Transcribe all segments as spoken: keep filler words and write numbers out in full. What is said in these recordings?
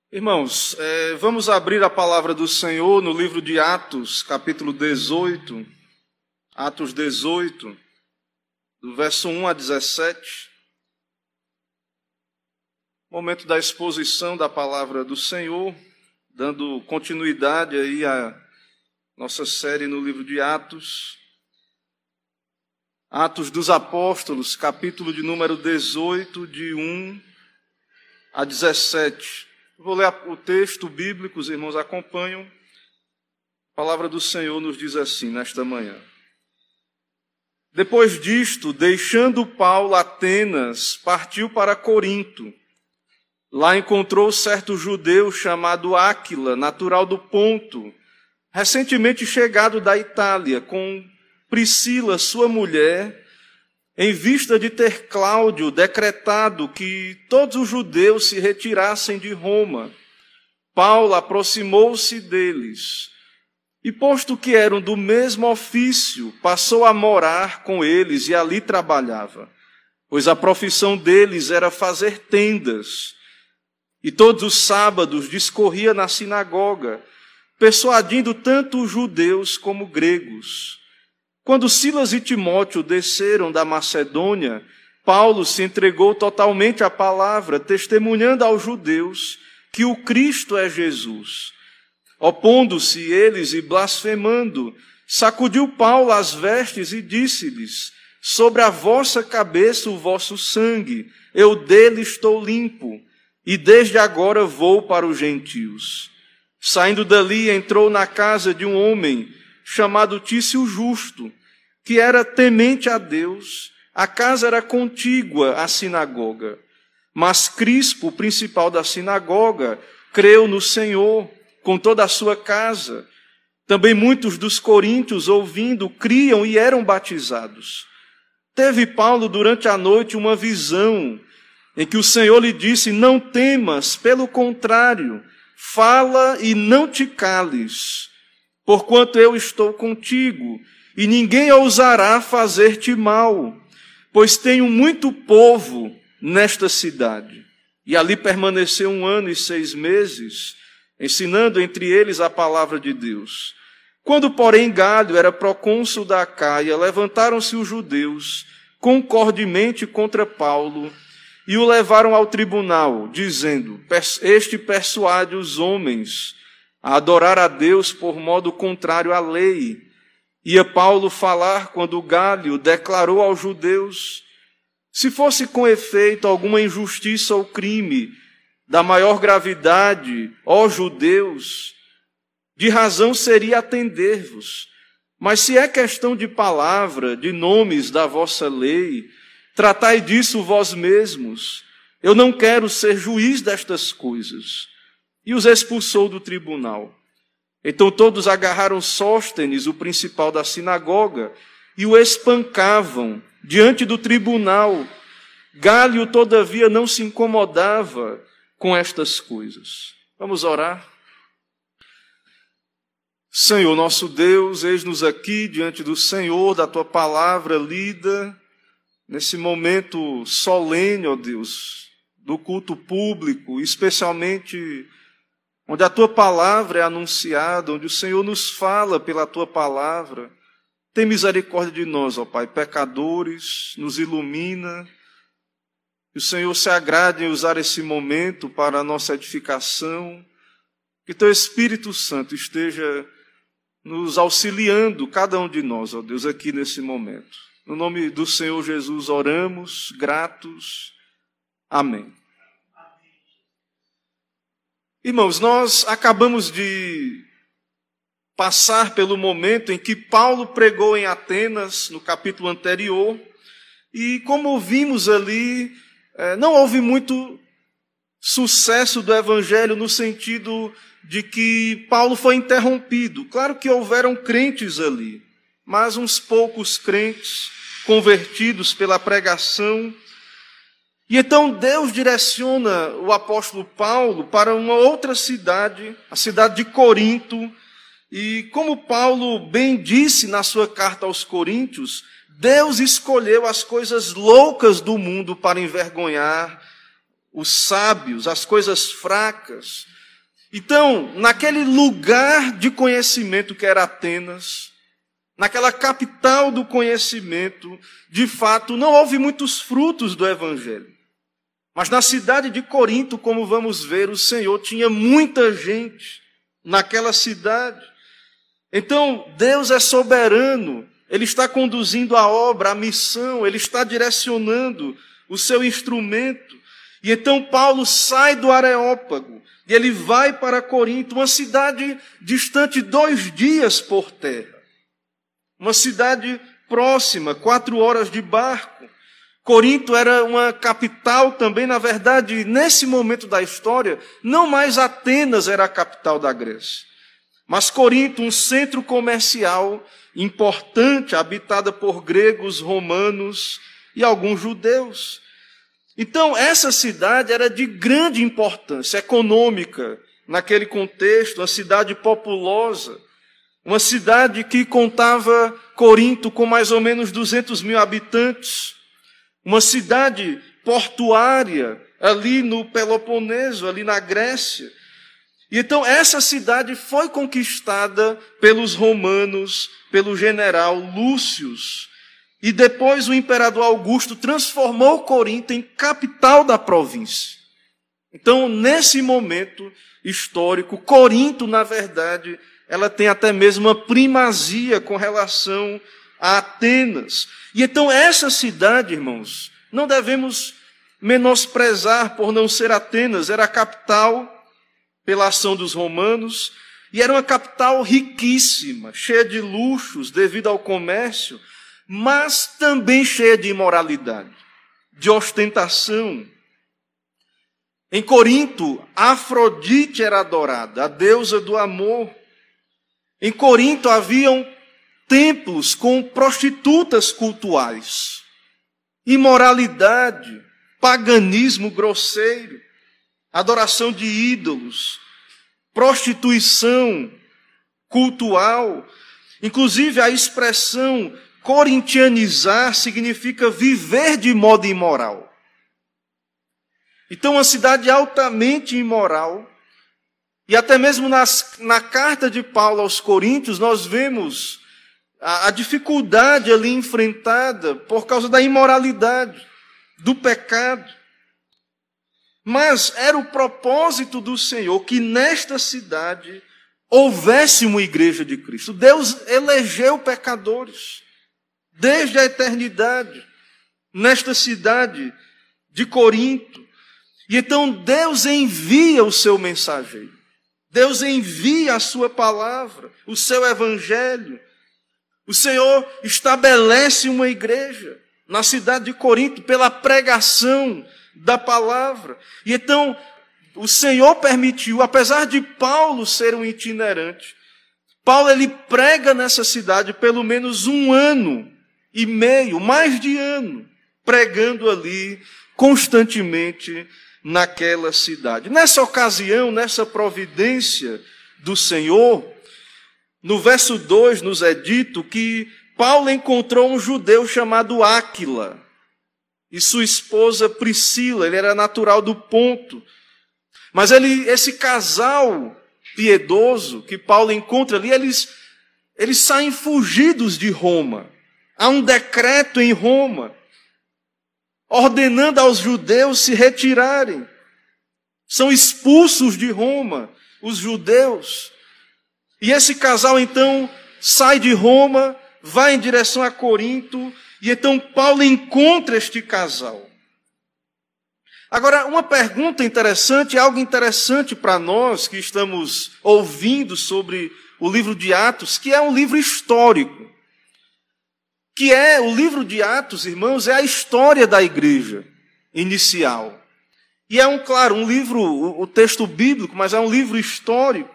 Irmãos, é, vamos abrir a palavra do Senhor no livro de Atos, capítulo dezoito, Atos dezoito, do verso um a dezessete. Momento da exposição da palavra do Senhor, dando continuidade aí à nossa série no livro de Atos. Atos dos Apóstolos, capítulo de número dezoito, de um a dezessete. Vou ler o texto bíblico, os irmãos acompanham. A palavra do Senhor nos diz assim, nesta manhã. Depois disto, deixando Paulo Atenas, partiu para Corinto. Lá encontrou certo judeu chamado Áquila, natural do Ponto, recentemente chegado da Itália, com Priscila, sua mulher, em vista de ter Cláudio decretado que todos os judeus se retirassem de Roma. Paulo aproximou-se deles e, posto que eram do mesmo ofício, passou a morar com eles e ali trabalhava, pois a profissão deles era fazer tendas. E todos os sábados discorria na sinagoga, persuadindo tanto os judeus como gregos. Quando Silas e Timóteo desceram da Macedônia, Paulo se entregou totalmente à palavra, testemunhando aos judeus que o Cristo é Jesus. Opondo-se eles e blasfemando, sacudiu Paulo as vestes e disse-lhes: sobre a vossa cabeça o vosso sangue, eu dele estou limpo, e desde agora vou para os gentios. Saindo dali, entrou na casa de um homem chamado Tício Justo, que era temente a Deus. A casa era contígua à sinagoga. Mas Crispo, o principal da sinagoga, creu no Senhor com toda a sua casa. Também muitos dos coríntios, ouvindo, criam e eram batizados. Teve Paulo durante a noite uma visão, em que o Senhor lhe disse: não temas, pelo contrário, fala e não te cales, porquanto eu estou contigo, e ninguém ousará fazer-te mal, pois tenho muito povo nesta cidade. E ali permaneceu um ano e seis meses, ensinando entre eles a palavra de Deus. Quando, porém, Galho era procônsul da Acaia, levantaram-se os judeus concordemente contra Paulo e o levaram ao tribunal, dizendo: este persuade os homens a adorar a Deus por modo contrário à lei. Ia Paulo falar quando Galho declarou aos judeus: se fosse com efeito alguma injustiça ou crime da maior gravidade, ó judeus, de razão seria atender-vos. Mas se é questão de palavra, de nomes da vossa lei, tratai disso vós mesmos. Eu não quero ser juiz destas coisas. E os expulsou do tribunal. Então todos agarraram Sóstenes, o principal da sinagoga, e o espancavam diante do tribunal. Galho, todavia, não se incomodava com estas coisas. Vamos orar? Senhor, nosso Deus, eis-nos aqui diante do Senhor, da Tua palavra lida, nesse momento solene, ó Deus, do culto público, especialmente onde a Tua palavra é anunciada, onde o Senhor nos fala pela Tua palavra. Tem misericórdia de nós, ó Pai, pecadores, nos ilumina. Que o Senhor se agrade em usar esse momento para a nossa edificação. Que Teu Espírito Santo esteja nos auxiliando, cada um de nós, ó Deus, aqui nesse momento. No nome do Senhor Jesus oramos, gratos. Amém. Irmãos, nós acabamos de passar pelo momento em que Paulo pregou em Atenas, no capítulo anterior, e como vimos ali, não houve muito sucesso do evangelho no sentido de que Paulo foi interrompido. Claro que houveram crentes ali, mas uns poucos crentes convertidos pela pregação. E então Deus direciona o apóstolo Paulo para uma outra cidade, a cidade de Corinto. E como Paulo bem disse na sua carta aos Coríntios, Deus escolheu as coisas loucas do mundo para envergonhar os sábios, as coisas fracas. Então, naquele lugar de conhecimento que era Atenas, naquela capital do conhecimento, de fato, não houve muitos frutos do evangelho. Mas na cidade de Corinto, como vamos ver, o Senhor tinha muita gente naquela cidade. Então, Deus é soberano, Ele está conduzindo a obra, a missão, Ele está direcionando o seu instrumento. E então Paulo sai do Areópago e ele vai para Corinto, uma cidade distante dois dias por terra. Uma cidade próxima, quatro horas de barco. Corinto era uma capital também, na verdade, nesse momento da história, não mais Atenas era a capital da Grécia, mas Corinto, um centro comercial importante, habitada por gregos, romanos e alguns judeus. Então, essa cidade era de grande importância econômica naquele contexto, uma cidade populosa, uma cidade que contava Corinto com mais ou menos duzentos mil habitantes, uma cidade portuária ali no Peloponeso, ali na Grécia. E então essa cidade foi conquistada pelos romanos, pelo general Lúcio, e depois o imperador Augusto transformou Corinto em capital da província. Então, nesse momento histórico, Corinto, na verdade, ela tem até mesmo uma primazia com relação a Atenas. E então essa cidade, irmãos, não devemos menosprezar por não ser Atenas, era a capital pela ação dos romanos, e era uma capital riquíssima, cheia de luxos devido ao comércio, mas também cheia de imoralidade, de ostentação. Em Corinto, Afrodite era adorada, a deusa do amor. Em Corinto haviam templos com prostitutas cultuais, imoralidade, paganismo grosseiro, adoração de ídolos, prostituição cultual. Inclusive a expressão corintianizar significa viver de modo imoral. Então, uma cidade altamente imoral. E até mesmo nas, na carta de Paulo aos Coríntios, nós vemos a, a dificuldade ali enfrentada por causa da imoralidade, do pecado. Mas era o propósito do Senhor que nesta cidade houvesse uma igreja de Cristo. Deus elegeu pecadores desde a eternidade nesta cidade de Corinto. E então Deus envia o seu mensageiro. Deus envia a sua palavra, o seu evangelho. O Senhor estabelece uma igreja na cidade de Corinto pela pregação da palavra. E então o Senhor permitiu, apesar de Paulo ser um itinerante, Paulo ele prega nessa cidade pelo menos um ano e meio, mais de ano, pregando ali constantemente naquela cidade. Nessa ocasião, nessa providência do Senhor, no verso dois nos é dito que Paulo encontrou um judeu chamado Áquila e sua esposa Priscila. Ele era natural do Ponto. Mas ele, esse casal piedoso que Paulo encontra ali, eles, eles saem fugidos de Roma. Há um decreto em Roma ordenando aos judeus se retirarem. São expulsos de Roma os judeus. E esse casal então sai de Roma, vai em direção a Corinto, e então Paulo encontra este casal. Agora, uma pergunta interessante, algo interessante para nós que estamos ouvindo sobre o livro de Atos, que é um livro histórico. Que é, o livro de Atos, irmãos, é a história da igreja inicial. E é, um, claro, um livro, o texto bíblico, mas é um livro histórico.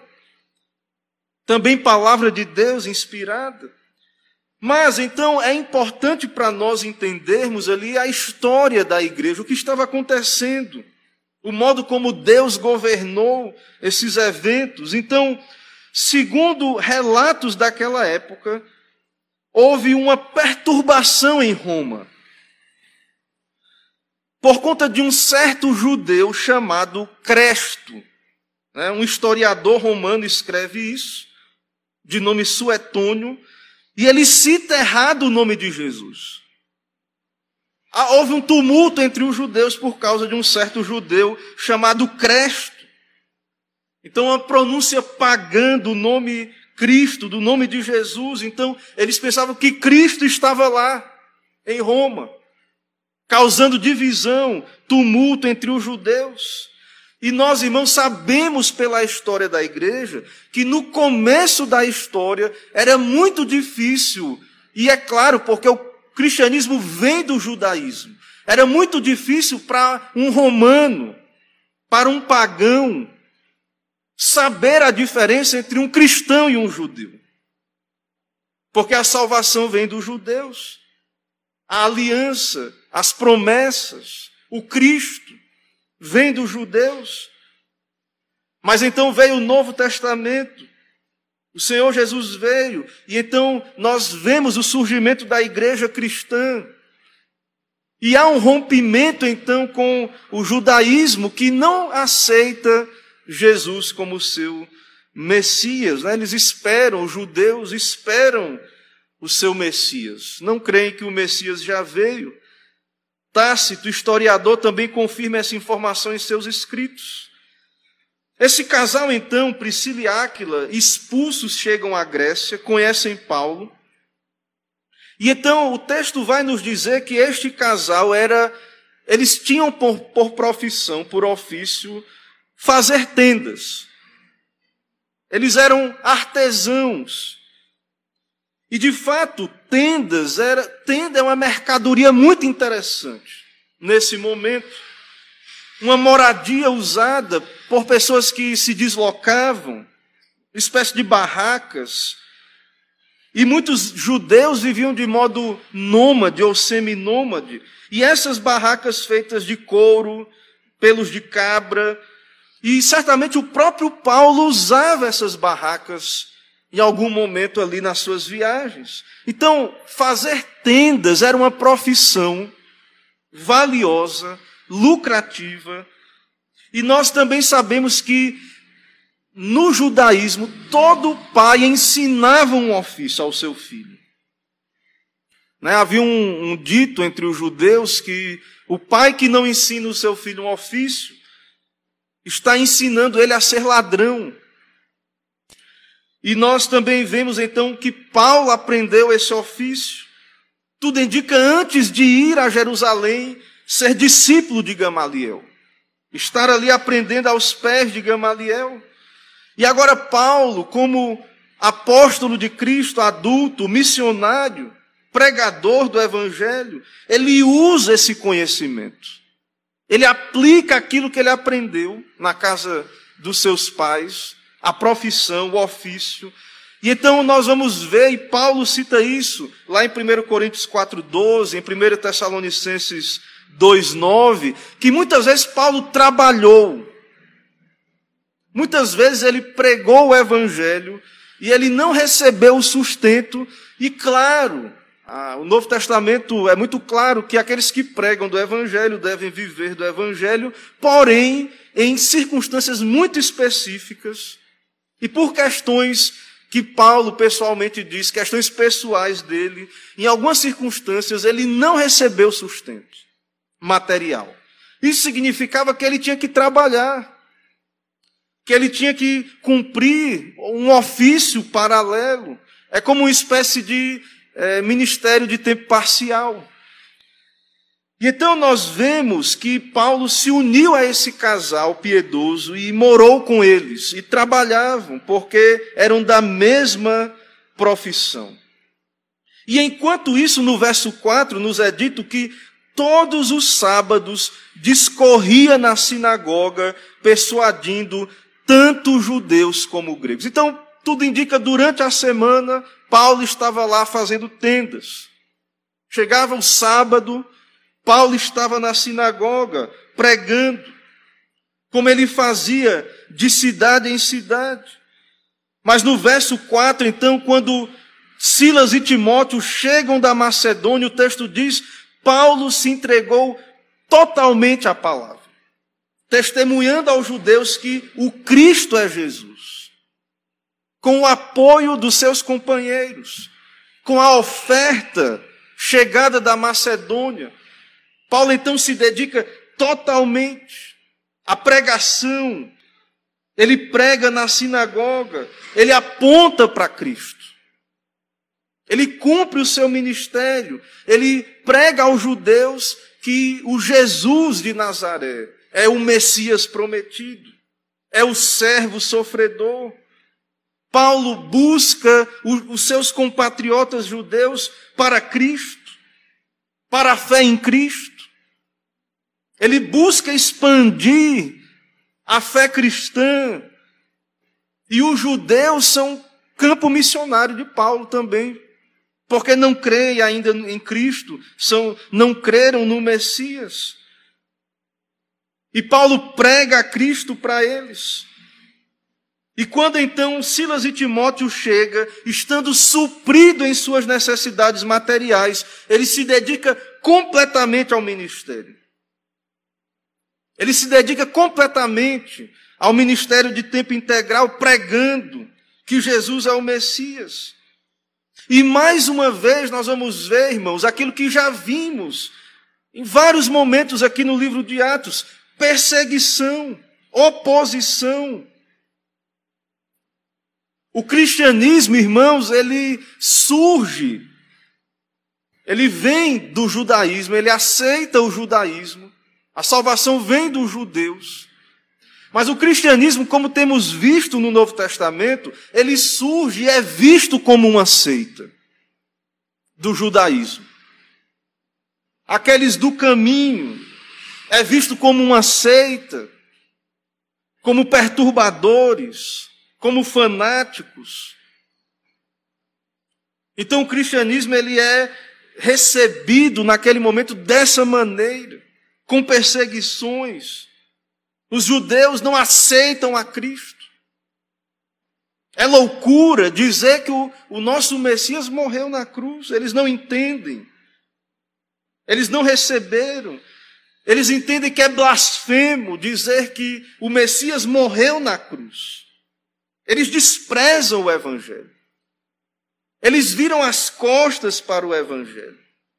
Também palavra de Deus inspirada. Mas, então, é importante para nós entendermos ali a história da igreja, o que estava acontecendo, o modo como Deus governou esses eventos. Então, segundo relatos daquela época, houve uma perturbação em Roma, por conta de um certo judeu chamado Cresto. Um historiador romano escreve isso, de nome Suetônio, e ele cita errado o nome de Jesus. Houve um tumulto entre os judeus por causa de um certo judeu chamado Cresto. Então, a pronúncia pagã do nome Cristo, do nome de Jesus. Então, eles pensavam que Cristo estava lá, em Roma, causando divisão, tumulto entre os judeus. E nós, irmãos, sabemos pela história da igreja que no começo da história era muito difícil, e é claro, porque o O cristianismo vem do judaísmo. Era muito difícil para um romano, para um pagão, saber a diferença entre um cristão e um judeu. Porque a salvação vem dos judeus. A aliança, as promessas, o Cristo, vem dos judeus. Mas então veio o Novo Testamento. O Senhor Jesus veio, e então nós vemos o surgimento da igreja cristã. E há um rompimento então com o judaísmo que não aceita Jesus como seu Messias. Né? Eles esperam, os judeus esperam o seu Messias. Não creem que o Messias já veio. Tácito, historiador, também confirma essa informação em seus escritos. Esse casal, então, Priscila e Áquila, expulsos, chegam à Grécia, conhecem Paulo. E então o texto vai nos dizer que este casal era, eles tinham por, por profissão, por ofício, fazer tendas. Eles eram artesãos. E de fato, tendas era, tenda é uma mercadoria muito interessante nesse momento. Uma moradia usada por pessoas que se deslocavam, uma espécie de barracas. E muitos judeus viviam de modo nômade ou seminômade. E essas barracas feitas de couro, pelos de cabra. E certamente o próprio Paulo usava essas barracas em algum momento ali nas suas viagens. Então, fazer tendas era uma profissão valiosa, lucrativa, e nós também sabemos que no judaísmo todo pai ensinava um ofício ao seu filho. Né? Havia um, um dito entre os judeus que o pai que não ensina o seu filho um ofício está ensinando ele a ser ladrão. E nós também vemos então que Paulo aprendeu esse ofício. Tudo indica antes de ir a Jerusalém, ser discípulo de Gamaliel. Estar ali aprendendo aos pés de Gamaliel. E agora Paulo, como apóstolo de Cristo, adulto, missionário, pregador do Evangelho, ele usa esse conhecimento. Ele aplica aquilo que ele aprendeu na casa dos seus pais, a profissão, o ofício. E então nós vamos ver, e Paulo cita isso, lá em primeira Coríntios quatro, doze, em primeira Tessalonicenses dois, nove, que muitas vezes Paulo trabalhou. Muitas vezes ele pregou o Evangelho e ele não recebeu o sustento. E claro, ah, o Novo Testamento é muito claro que aqueles que pregam do Evangelho devem viver do Evangelho, porém, em circunstâncias muito específicas e por questões que Paulo pessoalmente diz, questões pessoais dele, em algumas circunstâncias ele não recebeu sustento material. Isso significava que ele tinha que trabalhar, que ele tinha que cumprir um ofício paralelo. É como uma espécie de é, ministério de tempo parcial. E então nós vemos que Paulo se uniu a esse casal piedoso e morou com eles, e trabalhavam, porque eram da mesma profissão. E enquanto isso, no verso quatro, nos é dito que todos os sábados discorria na sinagoga, persuadindo tanto judeus como gregos. Então, tudo indica, durante a semana, Paulo estava lá fazendo tendas. Chegava o sábado, Paulo estava na sinagoga, pregando, como ele fazia de cidade em cidade. Mas no verso quatro, então, quando Silas e Timóteo chegam da Macedônia, o texto diz: Paulo se entregou totalmente à palavra. testemunhando aos judeus que o Cristo é Jesus, com o apoio dos seus companheiros, com a oferta chegada da Macedônia. Paulo então se dedica totalmente à pregação. Ele prega na sinagoga, ele aponta para Cristo. Ele cumpre o seu ministério, ele prega aos judeus que o Jesus de Nazaré é o Messias prometido, é o servo sofredor. Paulo busca os seus compatriotas judeus para Cristo, para a fé em Cristo. Ele busca expandir a fé cristã. E os judeus são campo missionário de Paulo também, porque não creem ainda em Cristo, são, não creram no Messias. E Paulo prega a Cristo para eles. E quando então Silas e Timóteo chegam, estando suprido em suas necessidades materiais, ele se dedica completamente ao ministério. Ele se dedica completamente ao ministério de tempo integral, pregando que Jesus é o Messias. E mais uma vez nós vamos ver, irmãos, aquilo que já vimos em vários momentos aqui no livro de Atos: perseguição, oposição. O cristianismo, irmãos, ele surge, ele vem do judaísmo, ele aceita o judaísmo, a salvação vem dos judeus. Mas o cristianismo, como temos visto no Novo Testamento, ele surge e é visto como uma seita do judaísmo. Aqueles do caminho é visto como uma seita, como perturbadores, como fanáticos. Então o cristianismo ele é recebido naquele momento dessa maneira, com perseguições. Os judeus não aceitam a Cristo. É loucura dizer que o, o nosso Messias morreu na cruz. Eles não entendem. Eles não receberam. Eles entendem que é blasfemo dizer que o Messias morreu na cruz. Eles desprezam o Evangelho. Eles viram as costas para o Evangelho.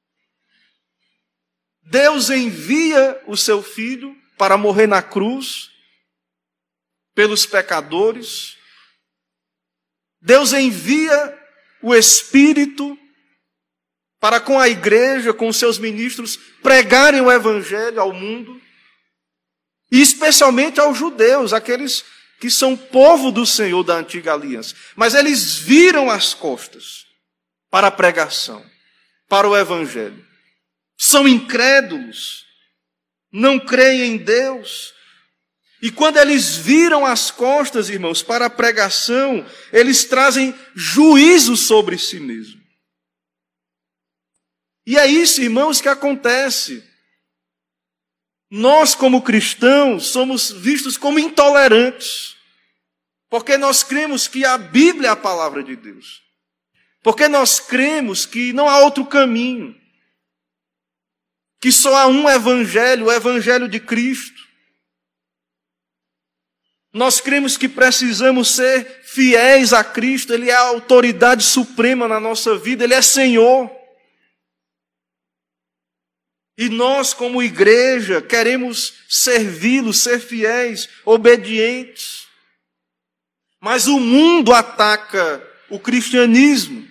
Deus envia o seu Filho para morrer na cruz pelos pecadores. Deus envia o Espírito para com a igreja, com os seus ministros, pregarem o Evangelho ao mundo, e especialmente aos judeus, aqueles que são povo do Senhor da antiga aliança. Mas eles viram as costas para a pregação, para o Evangelho. São incrédulos, não creem em Deus. E quando eles viram as costas, irmãos, para a pregação, eles trazem juízo sobre si mesmos. E é isso, irmãos, que acontece. Nós, como cristãos, somos vistos como intolerantes, porque nós cremos que a Bíblia é a palavra de Deus. Porque nós cremos que não há outro caminho, que só há um evangelho, o evangelho de Cristo. Nós cremos que precisamos ser fiéis a Cristo. Ele é a autoridade suprema na nossa vida, Ele é Senhor. E nós, como igreja, queremos servi-lo, ser fiéis, obedientes. Mas o mundo ataca o cristianismo.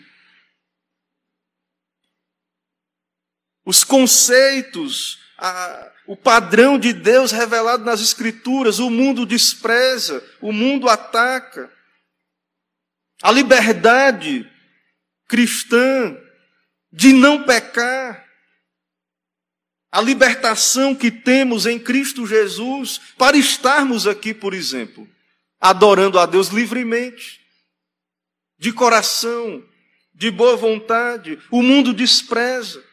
Os conceitos, a, o padrão de Deus revelado nas Escrituras, o mundo despreza, o mundo ataca. A liberdade cristã de não pecar, a libertação que temos em Cristo Jesus para estarmos aqui, por exemplo, adorando a Deus livremente, de coração, de boa vontade, o mundo despreza.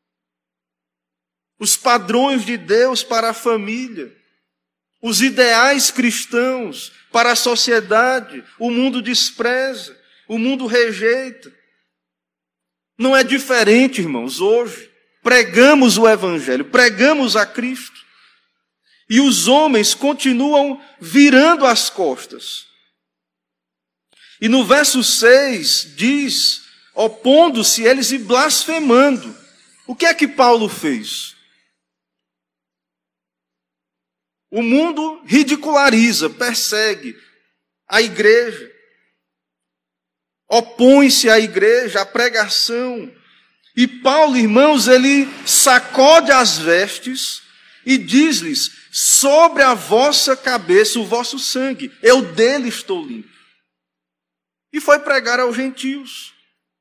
Os padrões de Deus para a família, os ideais cristãos para a sociedade, o mundo despreza, o mundo rejeita. Não é diferente, irmãos, hoje. Pregamos o Evangelho, pregamos a Cristo. E os homens continuam virando as costas. E no verso seis diz, opondo-se eles e blasfemando. O que é que Paulo fez? O mundo ridiculariza, persegue a igreja, opõe-se à igreja, à pregação. E Paulo, irmãos, ele sacode as vestes e diz-lhes, sobre a vossa cabeça o vosso sangue, eu dele estou limpo. E foi pregar aos gentios.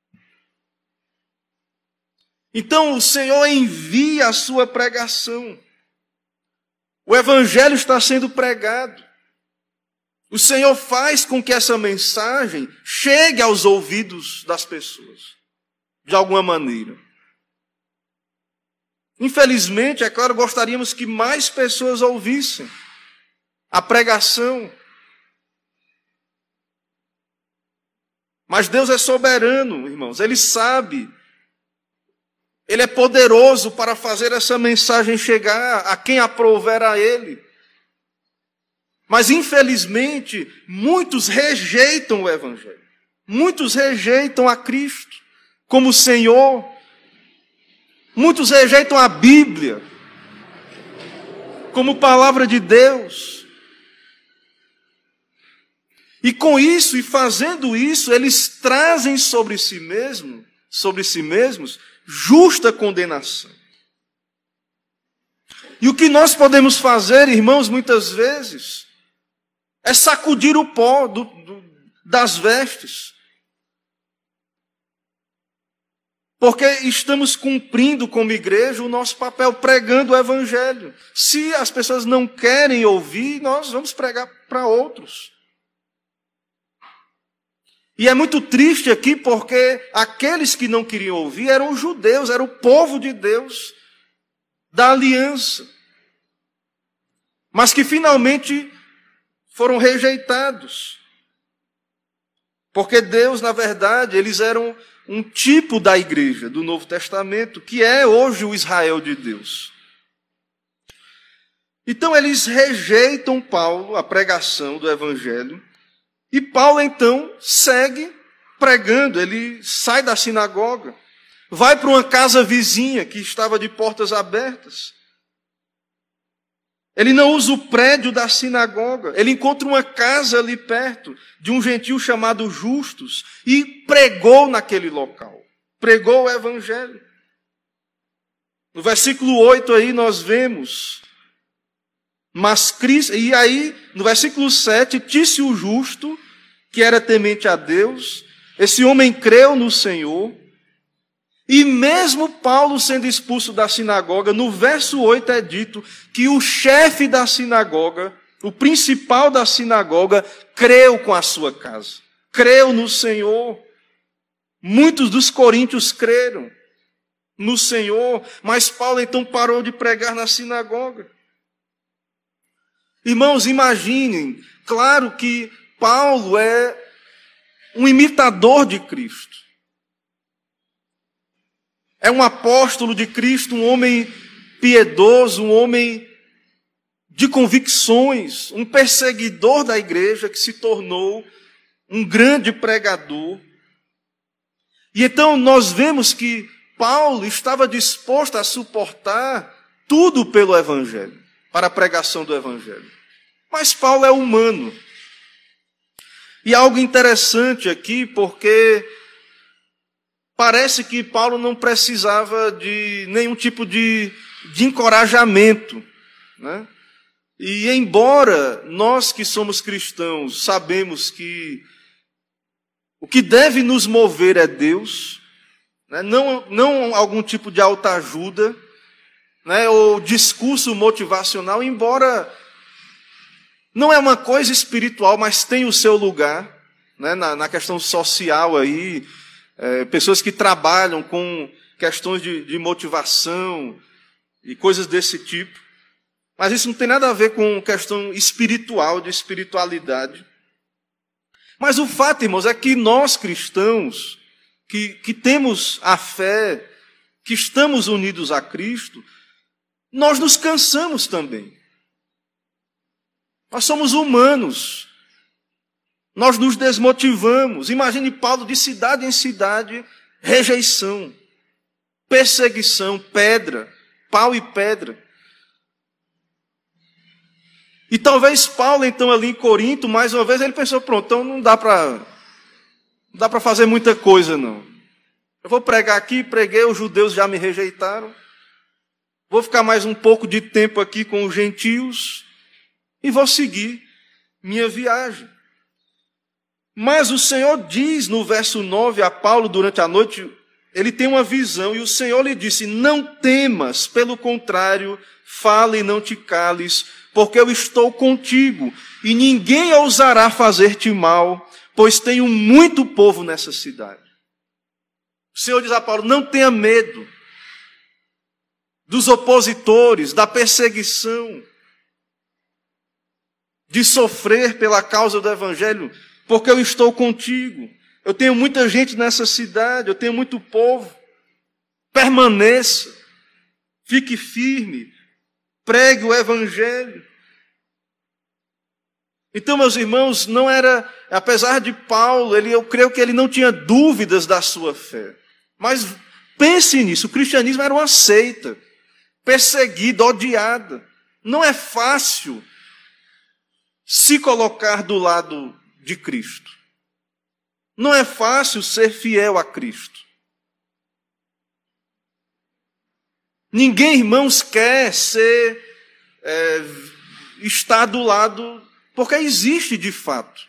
Então o Senhor envia a sua pregação. O evangelho está sendo pregado. O Senhor faz com que essa mensagem chegue aos ouvidos das pessoas, de alguma maneira. Infelizmente, é claro, gostaríamos que mais pessoas ouvissem a pregação. Mas Deus é soberano, irmãos. Ele sabe. Ele é poderoso para fazer essa mensagem chegar a quem aprouver a Ele. Mas, infelizmente, muitos rejeitam o Evangelho. Muitos rejeitam a Cristo como Senhor. Muitos rejeitam a Bíblia como palavra de Deus. E com isso, e fazendo isso, eles trazem sobre si mesmos, sobre si mesmos, justa condenação. E o que nós podemos fazer, irmãos, muitas vezes, é sacudir o pó do, do, das vestes. Porque estamos cumprindo como igreja o nosso papel, pregando o Evangelho. Se as pessoas não querem ouvir, nós vamos pregar para outros. E é muito triste aqui porque aqueles que não queriam ouvir eram os judeus, era o povo de Deus, da aliança. Mas que finalmente foram rejeitados. Porque Deus, na verdade, eles eram um tipo da igreja do Novo Testamento, que é hoje o Israel de Deus. Então eles rejeitam Paulo, a pregação do Evangelho, e Paulo então segue pregando. Ele sai da sinagoga, vai para uma casa vizinha que estava de portas abertas. Ele não usa o prédio da sinagoga, ele encontra uma casa ali perto de um gentio chamado Justus e pregou naquele local, pregou o Evangelho. No versículo oito aí nós vemos, mas Cristo, e aí no versículo sete, Tício Justo, que era temente a Deus, esse homem creu no Senhor, e mesmo Paulo sendo expulso da sinagoga, no verso oito é dito que o chefe da sinagoga, o principal da sinagoga, creu com a sua casa, creu no Senhor. Muitos dos coríntios creram no Senhor, mas Paulo então parou de pregar na sinagoga. Irmãos, imaginem, claro que Paulo é um imitador de Cristo. É um apóstolo de Cristo, um homem piedoso, um homem de convicções, um perseguidor da igreja que se tornou um grande pregador. E então nós vemos que Paulo estava disposto a suportar tudo pelo Evangelho, para a pregação do Evangelho. Mas Paulo é humano. E algo interessante aqui, porque parece que Paulo não precisava de nenhum tipo de, de encorajamento, né? E embora nós que somos cristãos sabemos que o que deve nos mover é Deus, né? não, não algum tipo de autoajuda, né? Ou discurso motivacional, embora não é uma coisa espiritual, mas tem o seu lugar, né? na, na questão social aí, é, pessoas que trabalham com questões de, de motivação e coisas desse tipo. Mas isso não tem nada a ver com questão espiritual, de espiritualidade. Mas o fato, irmãos, é que nós cristãos, que, que temos a fé, que estamos unidos a Cristo, nós nos cansamos também. Nós somos humanos. Nós nos desmotivamos. Imagine Paulo de cidade em cidade, rejeição, perseguição, pedra, pau e pedra. E talvez Paulo, então, ali em Corinto, mais uma vez, ele pensou, pronto, então não dá para não dá para fazer muita coisa, não. Eu vou pregar aqui, preguei, os judeus já me rejeitaram. Vou ficar mais um pouco de tempo aqui com os gentios e vou seguir minha viagem. Mas o Senhor diz no verso nove a Paulo durante a noite, ele tem uma visão e o Senhor lhe disse, não temas, pelo contrário, fale e não te cales, porque eu estou contigo e ninguém ousará fazer-te mal, pois tenho muito povo nessa cidade. O Senhor diz a Paulo, não tenha medo dos opositores, da perseguição, de sofrer pela causa do Evangelho, porque eu estou contigo. Eu tenho muita gente nessa cidade, eu tenho muito povo. Permaneça, fique firme, pregue o Evangelho. Então, meus irmãos, não era, apesar de Paulo, ele, eu creio que ele não tinha dúvidas da sua fé. Mas pense nisso, o cristianismo era uma seita, perseguida, odiada. Não é fácil se colocar do lado de Cristo. Não é fácil ser fiel a Cristo. Ninguém, irmãos, quer ser, é, estar do lado, porque existe de fato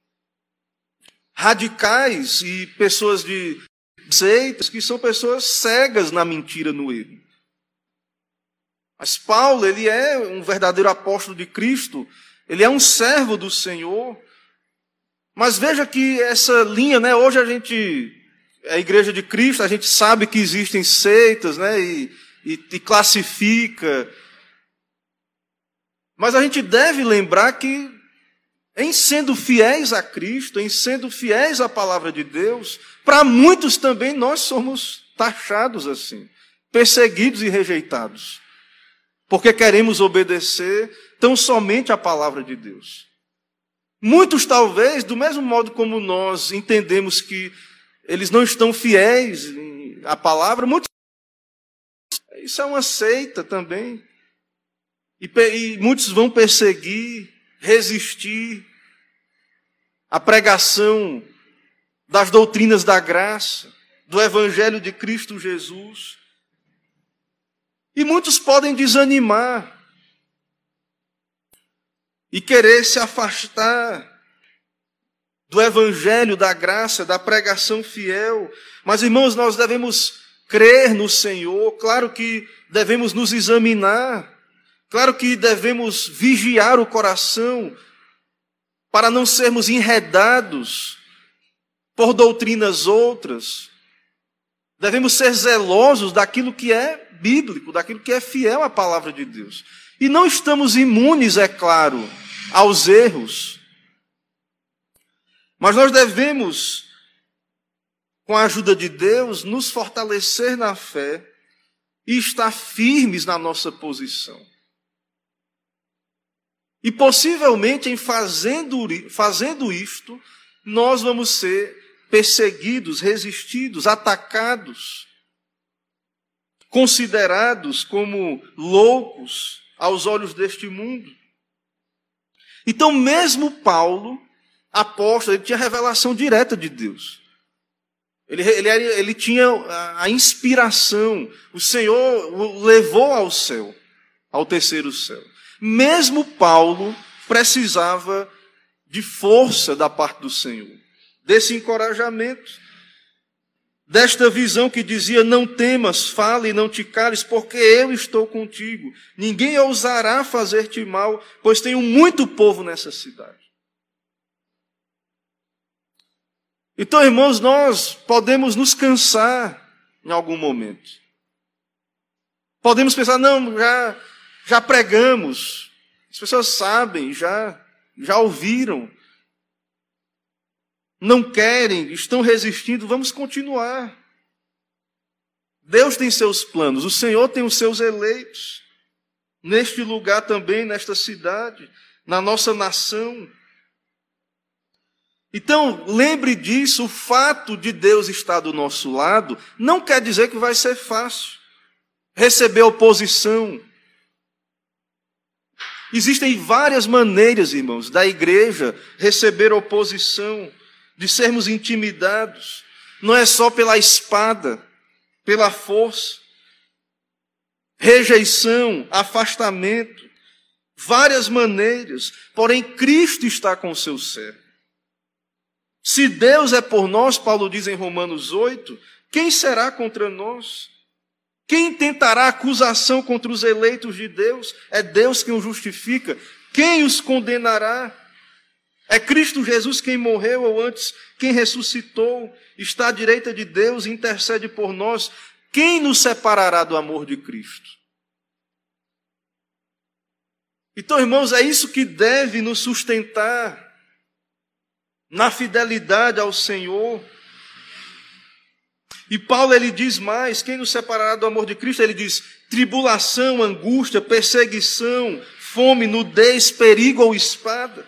radicais e pessoas de seitas que são pessoas cegas na mentira, no erro. Mas Paulo, ele é um verdadeiro apóstolo de Cristo, ele é um servo do Senhor. Mas veja que essa linha, né, hoje a gente, a Igreja de Cristo, a gente sabe que existem seitas, né, e, e, e classifica. Mas a gente deve lembrar que, em sendo fiéis a Cristo, em sendo fiéis à palavra de Deus, para muitos também nós somos taxados assim, perseguidos e rejeitados, porque queremos obedecer tão somente à palavra de Deus. Muitos, talvez, do mesmo modo como nós entendemos que eles não estão fiéis à palavra, muitos, isso é uma seita também. E, e muitos vão perseguir, resistir à pregação das doutrinas da graça, do Evangelho de Cristo Jesus. E muitos podem desanimar e querer se afastar do Evangelho, da graça, da pregação fiel. Mas, irmãos, nós devemos crer no Senhor, claro que devemos nos examinar, claro que devemos vigiar o coração para não sermos enredados por doutrinas outras. Devemos ser zelosos daquilo que é bíblico, daquilo que é fiel à palavra de Deus. E não estamos imunes, é claro, aos erros. Mas nós devemos, com a ajuda de Deus, nos fortalecer na fé e estar firmes na nossa posição. E possivelmente, em fazendo, fazendo isto, nós vamos ser perseguidos, resistidos, atacados, considerados como loucos aos olhos deste mundo. Então, mesmo Paulo, apóstolo, ele tinha revelação direta de Deus. Ele, ele, ele tinha a inspiração. O Senhor o levou ao céu, ao terceiro céu. Mesmo Paulo precisava de força da parte do Senhor, desse encorajamento, desta visão que dizia, não temas, fale e não te cales, porque eu estou contigo. Ninguém ousará fazer-te mal, pois tenho muito povo nessa cidade. Então, irmãos, nós podemos nos cansar em algum momento. Podemos pensar, não, já, já pregamos, as pessoas sabem, já, já ouviram, não querem, estão resistindo, vamos continuar. Deus tem seus planos, o Senhor tem os seus eleitos, neste lugar também, nesta cidade. na nossa nação. Então, lembre disso, o fato de Deus estar do nosso lado não quer dizer que vai ser fácil receber oposição. Existem várias maneiras, irmãos, da igreja receber oposição, de sermos intimidados. Não é só pela espada, pela força. Rejeição, afastamento, várias maneiras, porém Cristo está com o seu servo. Se Deus é por nós, Paulo diz em Romanos oito, quem será contra nós? Quem tentará acusação contra os eleitos de Deus? É Deus quem os justifica. Quem os condenará? É Cristo Jesus quem morreu, ou antes, quem ressuscitou, está à direita de Deus e intercede por nós. Quem nos separará do amor de Cristo? Então, irmãos, é isso que deve nos sustentar na fidelidade ao Senhor. E Paulo, ele diz mais, quem nos separará do amor de Cristo? Ele diz, tribulação, angústia, perseguição, fome, nudez, perigo ou espada.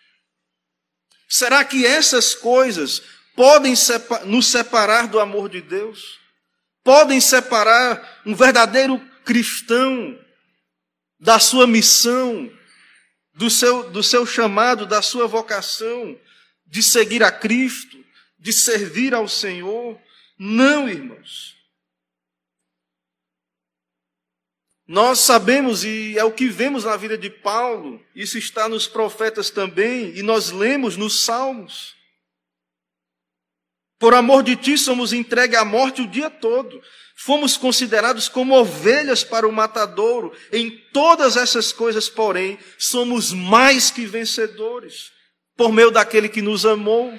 Será que essas coisas podem nos separar do amor de Deus? Podem separar um verdadeiro cristão da sua missão, do seu, do seu chamado, da sua vocação, de seguir a Cristo, de servir ao Senhor? Não, irmãos. Nós sabemos, e é o que vemos na vida de Paulo, isso está nos profetas também, e nós lemos nos Salmos. Por amor de ti somos entregues à morte o dia todo. Fomos considerados como ovelhas para o matadouro. Em todas essas coisas, porém, somos mais que vencedores, por meio daquele que nos amou.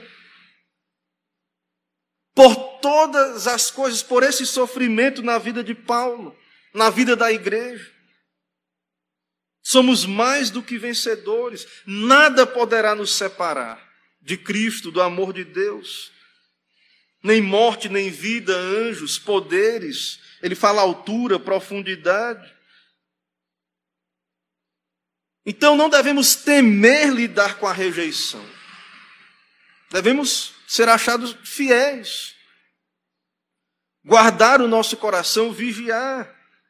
Por todas as coisas, por esse sofrimento na vida de Paulo, na vida da igreja. Somos mais do que vencedores. Nada poderá nos separar de Cristo, do amor de Deus. Nem morte, nem vida, anjos, poderes. Ele fala altura, profundidade. Então não devemos temer lidar com a rejeição. Devemos ser achados fiéis. Guardar o nosso coração, vigiar.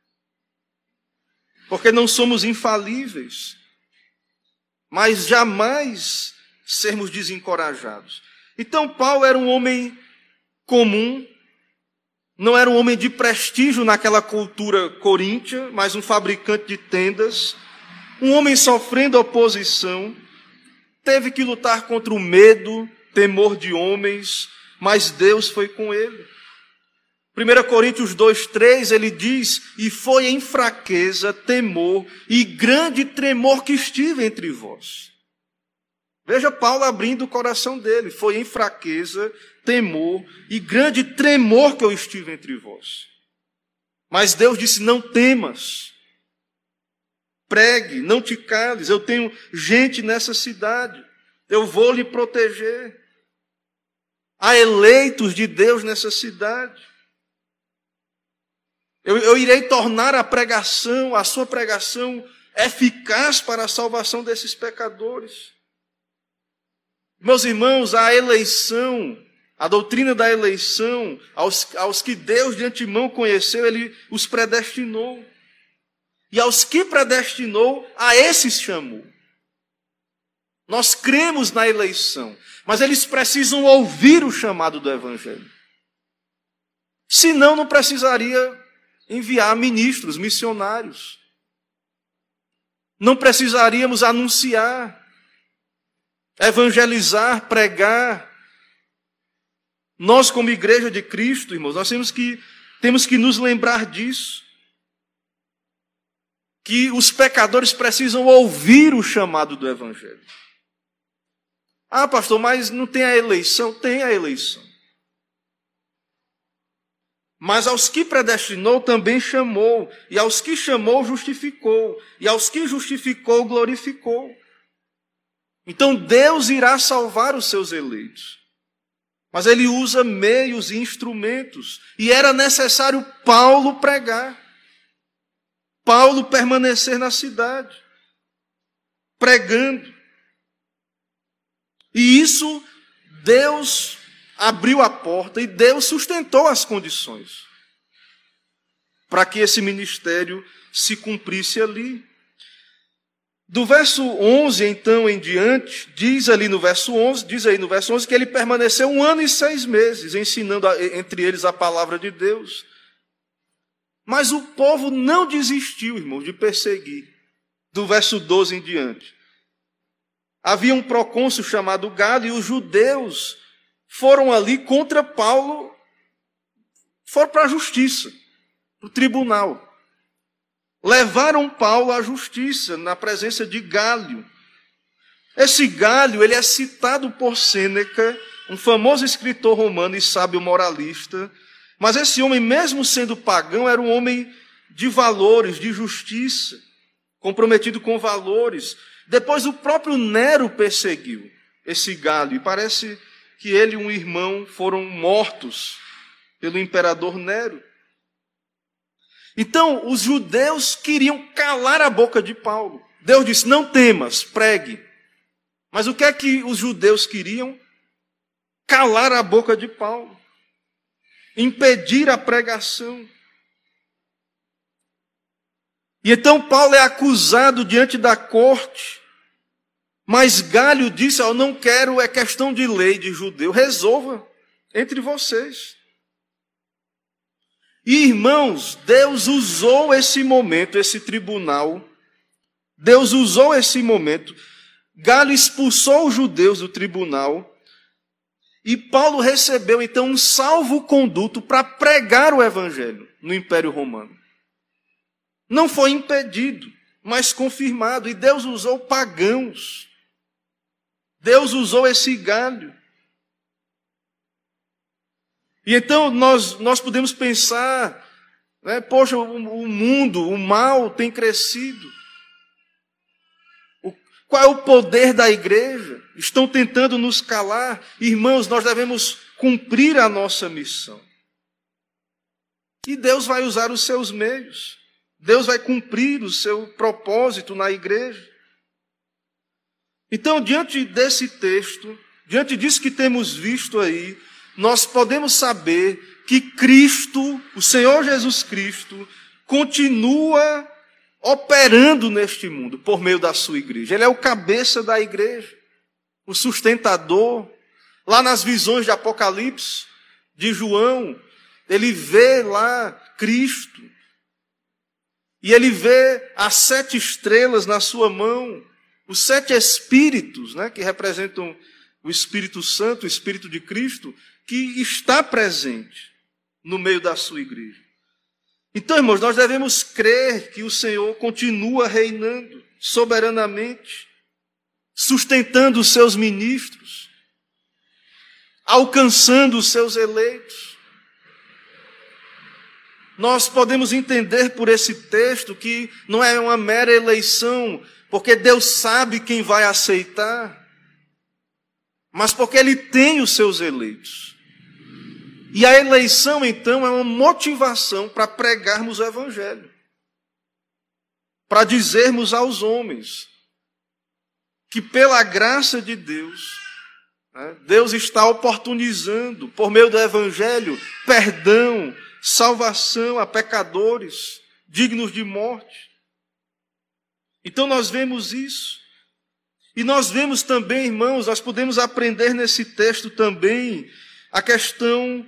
Porque não somos infalíveis. Mas jamais sermos desencorajados. Então Paulo era um homem comum, não era um homem de prestígio naquela cultura coríntia, mas um fabricante de tendas, um homem sofrendo oposição, teve que lutar contra o medo, temor de homens, mas Deus foi com ele. primeira Coríntios dois, três, ele diz, e foi em fraqueza, temor e grande tremor que estive entre vós. Veja Paulo abrindo o coração dele, foi em fraqueza, temor e grande tremor que eu estive entre vós. Mas Deus disse, não temas, pregue, não te cales, eu tenho gente nessa cidade, eu vou lhe proteger. Há eleitos de Deus nessa cidade. Eu, eu irei tornar a pregação, a sua pregação, eficaz para a salvação desses pecadores. Meus irmãos, a eleição, a doutrina da eleição, aos, aos que Deus de antemão conheceu, Ele os predestinou. E aos que predestinou, a esses chamou. Nós cremos na eleição, mas eles precisam ouvir o chamado do Evangelho. Senão, não precisaria enviar ministros, missionários. Não precisaríamos anunciar, evangelizar, pregar. Nós, como igreja de Cristo, irmãos, nós temos que, temos que nos lembrar disso. Que os pecadores precisam ouvir o chamado do Evangelho. Ah, pastor, mas não tem a eleição? Tem a eleição. Mas aos que predestinou também chamou, e aos que chamou justificou, e aos que justificou glorificou. Então Deus irá salvar os seus eleitos. Mas Ele usa meios e instrumentos, e era necessário Paulo pregar. Paulo permanecer na cidade. pregando. E isso, Deus abriu a porta e Deus sustentou as condições para que esse ministério se cumprisse ali. Do verso onze, então, em diante, diz ali no verso onze, diz aí no verso onze, que ele permaneceu um ano e seis meses, ensinando a, entre eles a palavra de Deus. Mas o povo não desistiu, irmão, de perseguir. Do verso doze em diante. Havia um procônsul chamado Galio, e os judeus foram ali contra Paulo, foram para a justiça, para o tribunal. Levaram Paulo à justiça, na presença de Galio. Esse Galio, ele é citado por Sêneca, um famoso escritor romano e sábio moralista, mas esse homem, mesmo sendo pagão, era um homem de valores, de justiça, comprometido com valores. Depois o próprio Nero perseguiu esse Galio, e parece que ele e um irmão foram mortos pelo imperador Nero. Então, os judeus queriam calar a boca de Paulo. Deus disse, não temas, pregue. Mas o que é que os judeus queriam? Calar a boca de Paulo. Impedir a pregação. E então Paulo é acusado diante da corte. Mas Galio disse, eu não quero, é questão de lei de judeu, resolva entre vocês. E, irmãos, Deus usou esse momento, esse tribunal, Deus usou esse momento, Galio expulsou os judeus do tribunal, e Paulo recebeu, então, um salvo-conduto para pregar o evangelho no Império Romano. Não foi impedido, mas confirmado, e Deus usou pagãos, Deus usou esse Galio. E então nós, nós podemos pensar, né, poxa, o, o mundo, o mal tem crescido. O, qual é o poder da igreja? Estão tentando nos calar. Irmãos, nós devemos cumprir a nossa missão. E Deus vai usar os seus meios. Deus vai cumprir o seu propósito na igreja. Então, diante desse texto, diante disso que temos visto aí, nós podemos saber que Cristo, o Senhor Jesus Cristo, continua operando neste mundo por meio da sua igreja. Ele é o cabeça da igreja, o sustentador. Lá nas visões de Apocalipse, de João, ele vê lá Cristo. E ele vê as sete estrelas na sua mão, os sete espíritos, né, que representam o Espírito Santo, o Espírito de Cristo, que está presente no meio da sua igreja. Então, irmãos, nós devemos crer que o Senhor continua reinando soberanamente, sustentando os seus ministros, alcançando os seus eleitos. Nós podemos entender por esse texto que não é uma mera eleição, porque Deus sabe quem vai aceitar, mas porque Ele tem os seus eleitos. E a eleição, então, é uma motivação para pregarmos o Evangelho, para dizermos aos homens que, pela graça de Deus, né, Deus está oportunizando, por meio do Evangelho, perdão, salvação a pecadores dignos de morte. Então nós vemos isso. E nós vemos também, irmãos, nós podemos aprender nesse texto também a questão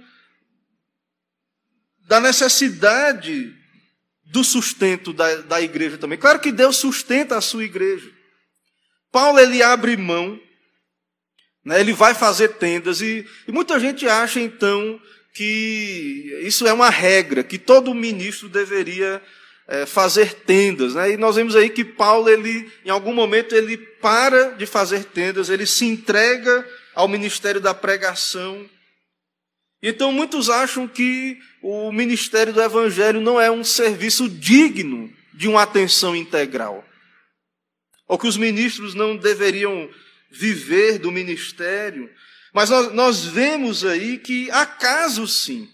da necessidade do sustento da, da igreja também. Claro que Deus sustenta a sua igreja. Paulo, ele abre mão, né, ele vai fazer tendas, e, e muita gente acha, então, que isso é uma regra, que todo ministro deveria é, fazer tendas, né? E nós vemos aí que Paulo, ele, em algum momento, ele para de fazer tendas, ele se entrega ao ministério da pregação. Então, muitos acham que o ministério do Evangelho não é um serviço digno de uma atenção integral, ou que os ministros não deveriam viver do ministério. Mas nós, nós vemos aí que há casos, sim,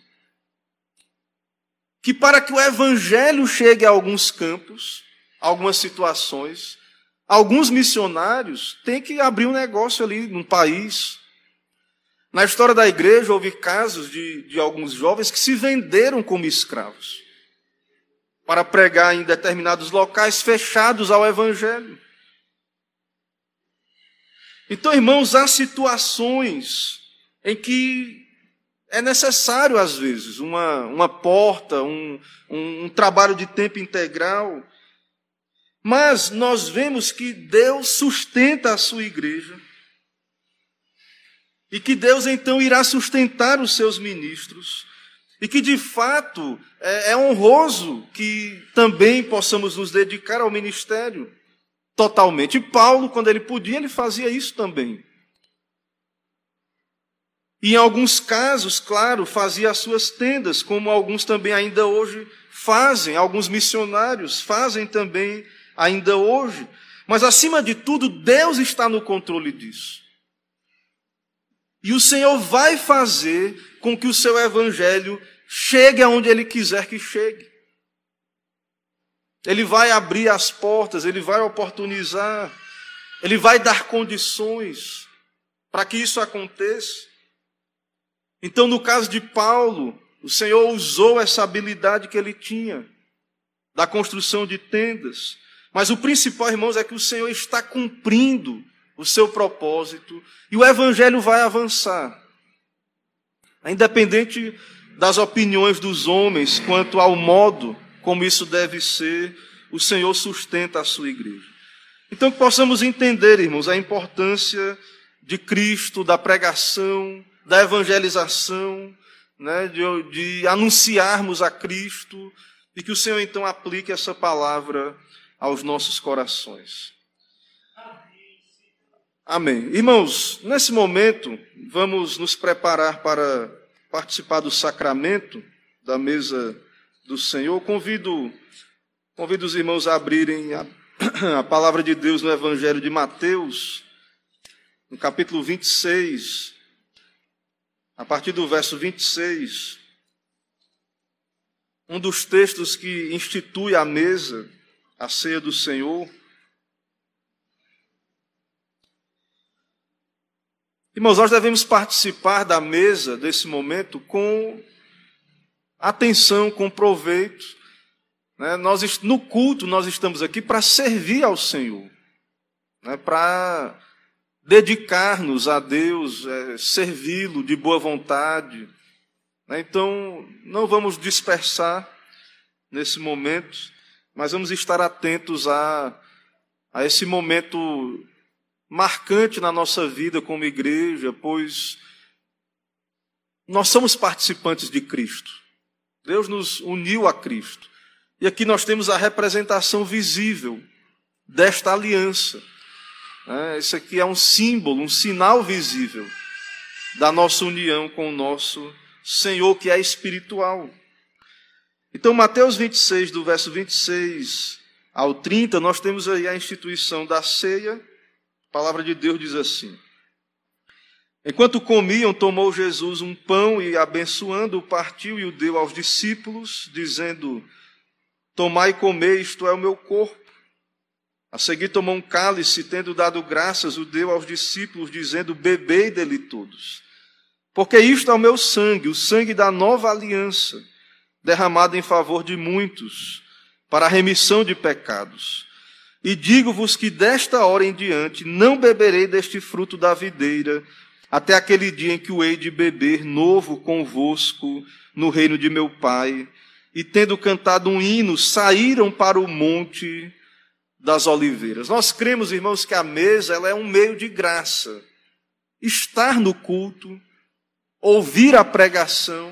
que para que o Evangelho chegue a alguns campos, a algumas situações, Alguns missionários têm que abrir um negócio ali num país. Na história da igreja, houve casos de, de alguns jovens que se venderam como escravos para pregar em determinados locais fechados ao evangelho. Então, irmãos, há situações em que é necessário, às vezes, uma, uma porta, um, um, um trabalho de tempo integral. Mas nós vemos que Deus sustenta a sua igreja e que Deus, então, irá sustentar os seus ministros e que, de fato, é, é honroso que também possamos nos dedicar ao ministério totalmente. E Paulo, quando ele podia, ele fazia isso também. E em alguns casos, claro, fazia as suas tendas, como alguns também ainda hoje fazem, alguns missionários fazem também ainda hoje. Mas, acima de tudo, Deus está no controle disso. E o Senhor vai fazer com que o seu evangelho chegue aonde Ele quiser que chegue. Ele vai abrir as portas, Ele vai oportunizar, Ele vai dar condições para que isso aconteça. Então, no caso de Paulo, o Senhor usou essa habilidade que ele tinha, da construção de tendas. Mas o principal, irmãos, é que o Senhor está cumprindo o seu propósito e o evangelho vai avançar. Independente das opiniões dos homens quanto ao modo como isso deve ser, o Senhor sustenta a sua igreja. Então, que possamos entender, irmãos, a importância de Cristo, da pregação, da evangelização, né, de, de anunciarmos a Cristo, e que o Senhor então aplique essa palavra aos nossos corações. Amém. Irmãos, nesse momento, vamos nos preparar para participar do sacramento da mesa do Senhor. Convido, convido os irmãos a abrirem a, a palavra de Deus no Evangelho de Mateus, no capítulo vinte e seis, a partir do verso vinte e seis, um dos textos que institui a mesa, a ceia do Senhor. Irmãos, nós devemos participar da mesa desse momento com atenção, com proveito. Né? Nós, no culto, nós estamos aqui para servir ao Senhor, né? Para dedicar-nos a Deus, é, servi-lo de boa vontade. Né? Então, não vamos dispersar nesse momento, mas vamos estar atentos a, a esse momento marcante na nossa vida como igreja, pois nós somos participantes de Cristo. Deus nos uniu a Cristo. E aqui nós temos a representação visível desta aliança. Isso aqui é um símbolo, um sinal visível da nossa união com o nosso Senhor, que é espiritual. Então, Mateus vinte e seis, do verso vinte e seis ao trinta, nós temos aí a instituição da ceia. A palavra de Deus diz assim: enquanto comiam, tomou Jesus um pão e, abençoando-o, partiu e o deu aos discípulos, dizendo: tomai e comei, isto é o meu corpo. A seguir tomou um cálice, tendo dado graças, o deu aos discípulos, dizendo: bebei dele todos. Porque isto é o meu sangue, o sangue da nova aliança, derramado em favor de muitos, para a remissão de pecados. E digo-vos que desta hora em diante não beberei deste fruto da videira, até aquele dia em que o hei de beber novo convosco no reino de meu Pai. E tendo cantado um hino, saíram para o monte das oliveiras. Nós cremos, irmãos, que a mesa ela é um meio de graça. Estar no culto, ouvir a pregação.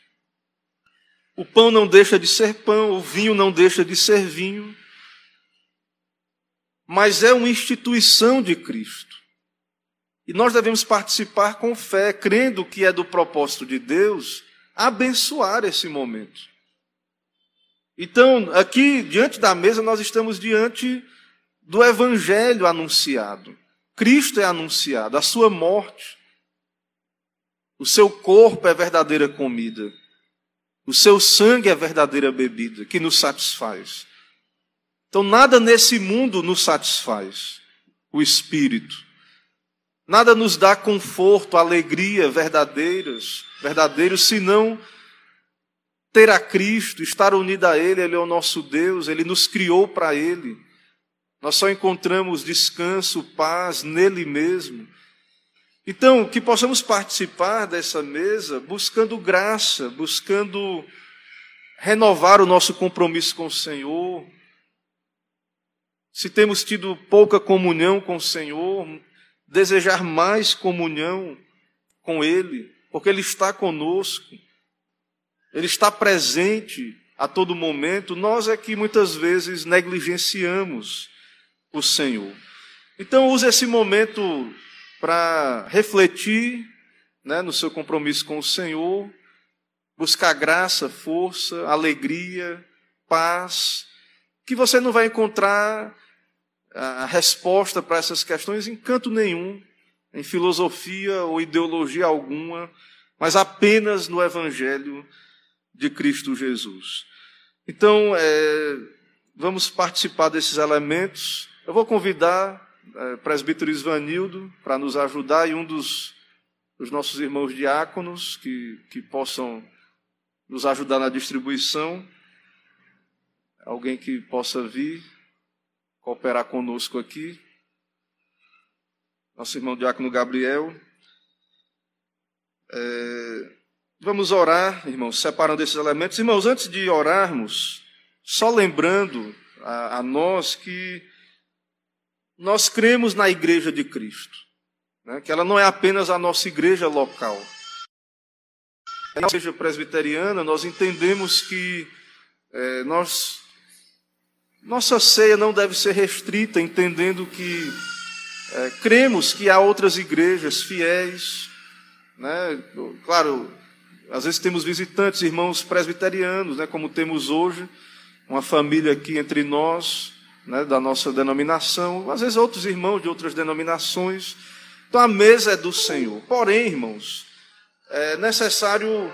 O pão não deixa de ser pão, o vinho não deixa de ser vinho. Mas é uma instituição de Cristo. E nós devemos participar com fé, crendo que é do propósito de Deus abençoar esse momento. Então, aqui, diante da mesa, nós estamos diante do evangelho anunciado. Cristo é anunciado, a sua morte. O seu corpo é verdadeira comida. O seu sangue é verdadeira bebida, que nos satisfaz. Então, nada nesse mundo nos satisfaz, o espírito. Nada nos dá conforto, alegria verdadeiras, verdadeiros, senão ter a Cristo, estar unido a Ele. Ele é o nosso Deus, Ele nos criou para Ele. Nós só encontramos descanso, paz nele mesmo. Então, que possamos participar dessa mesa buscando graça, buscando renovar o nosso compromisso com o Senhor. Se temos tido pouca comunhão com o Senhor, desejar mais comunhão com Ele, porque Ele está conosco, Ele está presente a todo momento. Nós é que muitas vezes negligenciamos o Senhor. Então, use esse momento para refletir, né, no seu compromisso com o Senhor, buscar graça, força, alegria, paz, que você não vai encontrar a resposta para essas questões em canto nenhum, em filosofia ou ideologia alguma, mas apenas no Evangelho de Cristo Jesus. Então, é, vamos participar desses elementos. Eu vou convidar é, o presbítero Isvanildo para nos ajudar e um dos, dos nossos irmãos diáconos que, que possam nos ajudar na distribuição. Alguém que possa vir cooperar conosco aqui. Nosso irmão diácono Gabriel. É, vamos orar, irmãos, separando esses elementos. Irmãos, antes de orarmos, só lembrando a, a nós que nós cremos na Igreja de Cristo, né? Que ela não é apenas a nossa igreja local. Na igreja presbiteriana, nós entendemos que é, nós, nossa ceia não deve ser restrita, entendendo que é, cremos que há outras igrejas fiéis, né? Claro, às vezes temos visitantes, irmãos presbiterianos, né? Como temos hoje, uma família aqui entre nós, né, da nossa denominação, às vezes outros irmãos de outras denominações. Então a mesa é do Senhor. Porém, irmãos, é necessário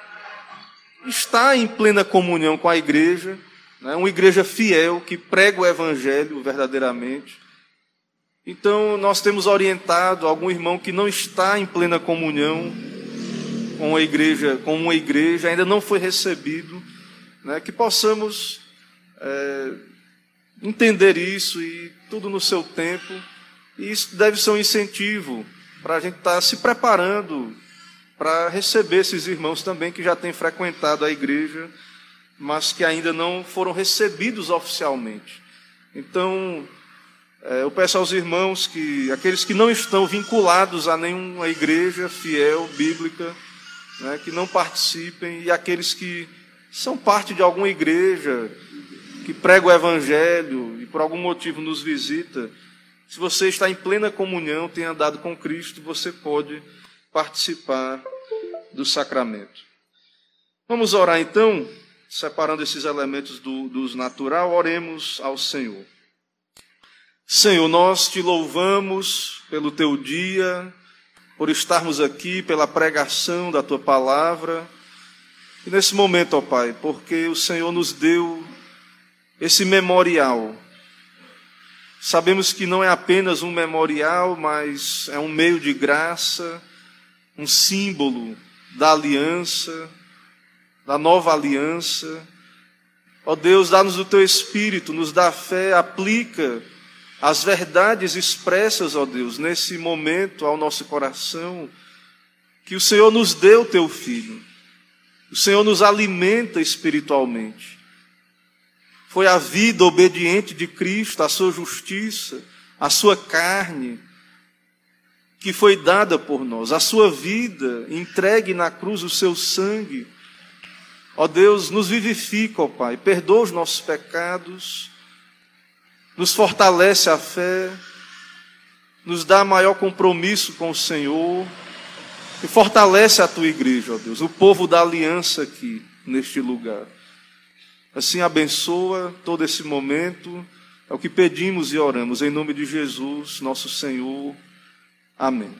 estar em plena comunhão com a igreja, né, uma igreja fiel que prega o Evangelho verdadeiramente. Então nós temos orientado algum irmão que não está em plena comunhão com a igreja, com uma igreja, ainda não foi recebido, né, que possamos é, entender isso e tudo no seu tempo. E isso deve ser um incentivo para a gente estar se preparando para receber esses irmãos também que já têm frequentado a igreja, mas que ainda não foram recebidos oficialmente. Então, é, eu peço aos irmãos que, aqueles que não estão vinculados a nenhuma igreja fiel, bíblica, né, que não participem, e aqueles que são parte de alguma igreja, que prega o Evangelho e por algum motivo nos visita, se você está em plena comunhão, tem andado com Cristo, você pode participar do sacramento. Vamos orar então, separando esses elementos do, dos natural, oremos ao Senhor. Senhor, nós te louvamos pelo teu dia, por estarmos aqui, pela pregação da tua palavra, e nesse momento, ó Pai, porque o Senhor nos deu esse memorial. Sabemos que não é apenas um memorial, mas é um meio de graça, um símbolo da aliança, da nova aliança. Ó Deus, dá-nos o teu Espírito, nos dá fé, aplica as verdades expressas, ó Deus, nesse momento ao nosso coração, que o Senhor nos deu o teu Filho. O Senhor nos alimenta espiritualmente. Foi a vida obediente de Cristo, a sua justiça, a sua carne, que foi dada por nós, a sua vida, entregue na cruz o seu sangue. Ó Deus, nos vivifica, ó Pai, perdoa os nossos pecados, nos fortalece a fé, nos dá maior compromisso com o Senhor e fortalece a tua igreja, ó Deus, o povo da aliança aqui, neste lugar. Assim abençoa todo esse momento, é o que pedimos e oramos, em nome de Jesus, nosso Senhor. Amém.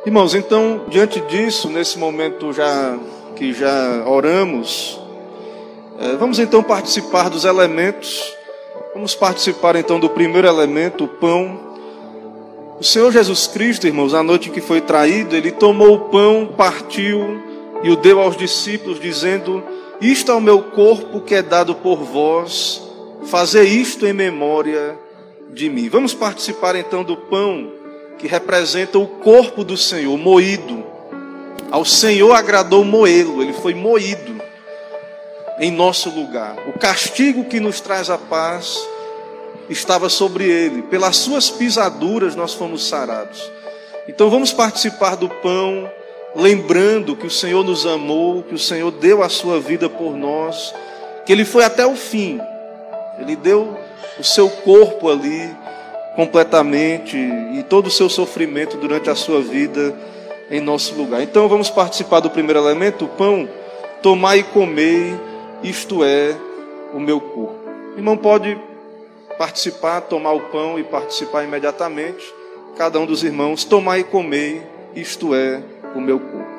Irmãos, então, diante disso, nesse momento já que já oramos, vamos então participar dos elementos. Vamos participar então do primeiro elemento, o pão. O Senhor Jesus Cristo, irmãos, na noite em que foi traído, Ele tomou o pão, partiu e o deu aos discípulos, dizendo: isto é o meu corpo que é dado por vós, fazei isto em memória de mim. Vamos participar então do pão, que representa o corpo do Senhor, moído. Ao Senhor agradou moê-lo, Ele foi moído em nosso lugar. O castigo que nos traz a paz estava sobre Ele. Pelas suas pisaduras nós fomos sarados. Então vamos participar do pão, lembrando que o Senhor nos amou, que o Senhor deu a sua vida por nós, que Ele foi até o fim. Ele deu o seu corpo ali completamente e todo o seu sofrimento durante a sua vida em nosso lugar. Então vamos participar do primeiro elemento, o pão. Tomai e comei, isto é o meu corpo. O irmão pode participar, tomar o pão e participar imediatamente. Cada um dos irmãos, tomai e comei, isto é o meu corpo.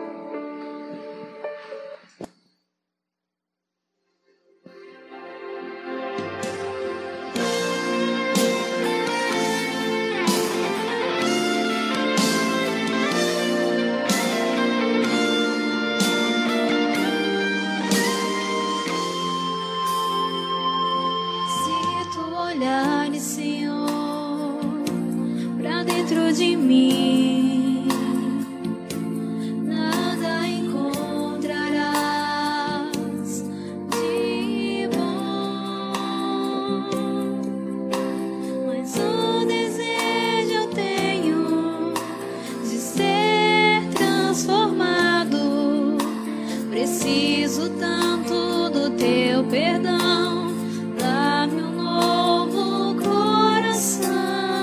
De mim, nada encontrarás de bom, mas o desejo eu tenho de ser transformado. Preciso tanto do teu perdão, dá-me um novo coração.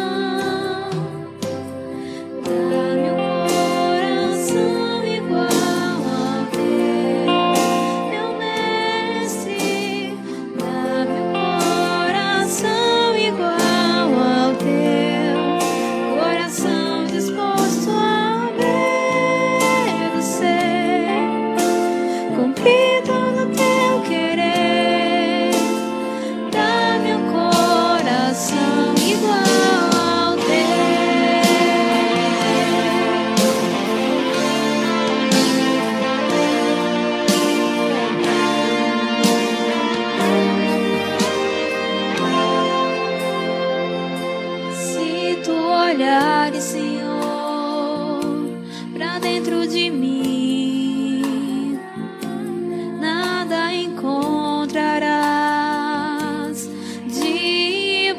Olhares, Senhor, pra dentro de mim, nada encontrarás de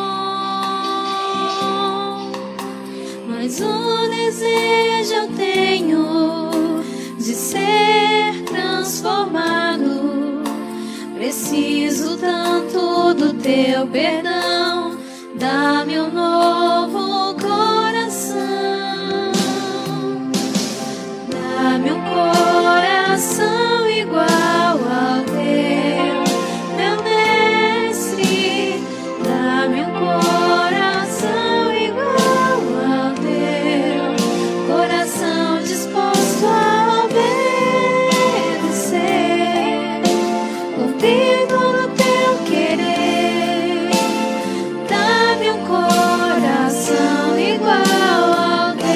bom, mas o desejo eu tenho de ser transformado. Preciso tanto do teu perdão, dá-me um novo coração, dá-me um coração igual ao teu, meu mestre, dá-me um coração igual ao teu, coração disposto a obedecer, cumprido no teu querer, dá-me um coração igual ao teu,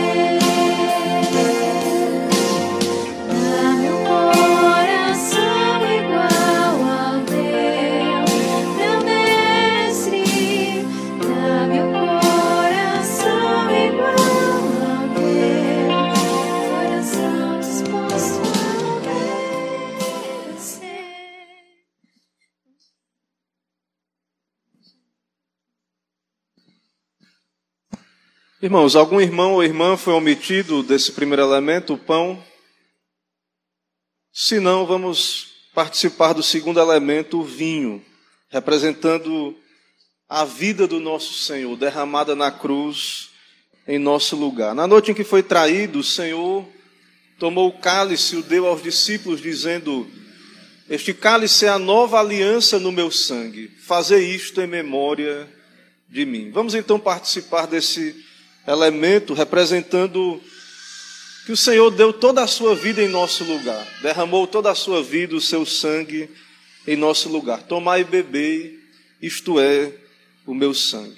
dá-me um coração igual ao teu, meu mestre, dá-me um coração igual ao teu, coração disposto a obedecer. Irmãos, algum irmão ou irmã foi omitido desse primeiro elemento, o pão? Se não, vamos participar do segundo elemento, o vinho, representando a vida do nosso Senhor, derramada na cruz em nosso lugar. Na noite em que foi traído, o Senhor tomou o cálice e o deu aos discípulos, dizendo: este cálice é a nova aliança no meu sangue, fazei isto em memória de mim. Vamos então participar desse elemento representando que o Senhor deu toda a sua vida em nosso lugar, derramou toda a sua vida, o seu sangue em nosso lugar. Tomai e bebei, isto é o meu sangue.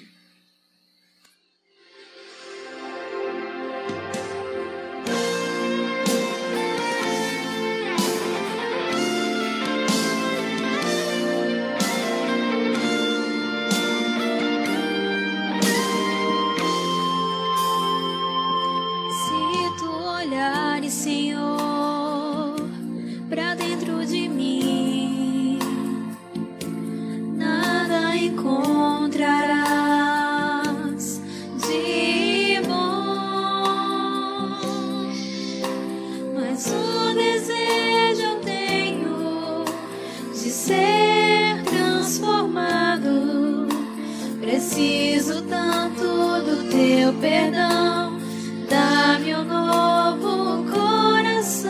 Senhor, pra dentro de mim, nada encontrarás de bom, mas um desejo eu tenho de ser transformado. Preciso tanto do teu perdão, dá-me um novo coração,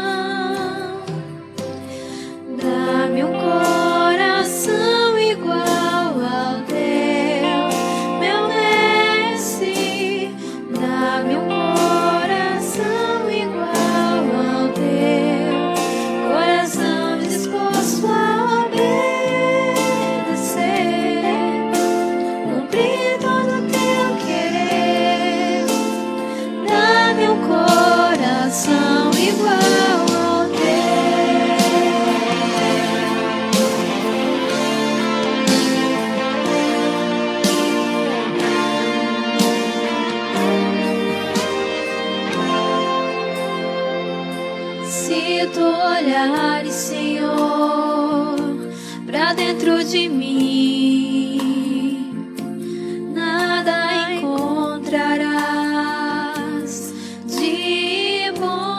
dá-me um coração igual ao teu, meu mestre, dá-me um coração igual ao teu, coração disposto a obedecer, cumprir todo o teu querer, dá-me um coração igual ao teu. Se tu olhares, Senhor, pra dentro de mim, nada encontrarás de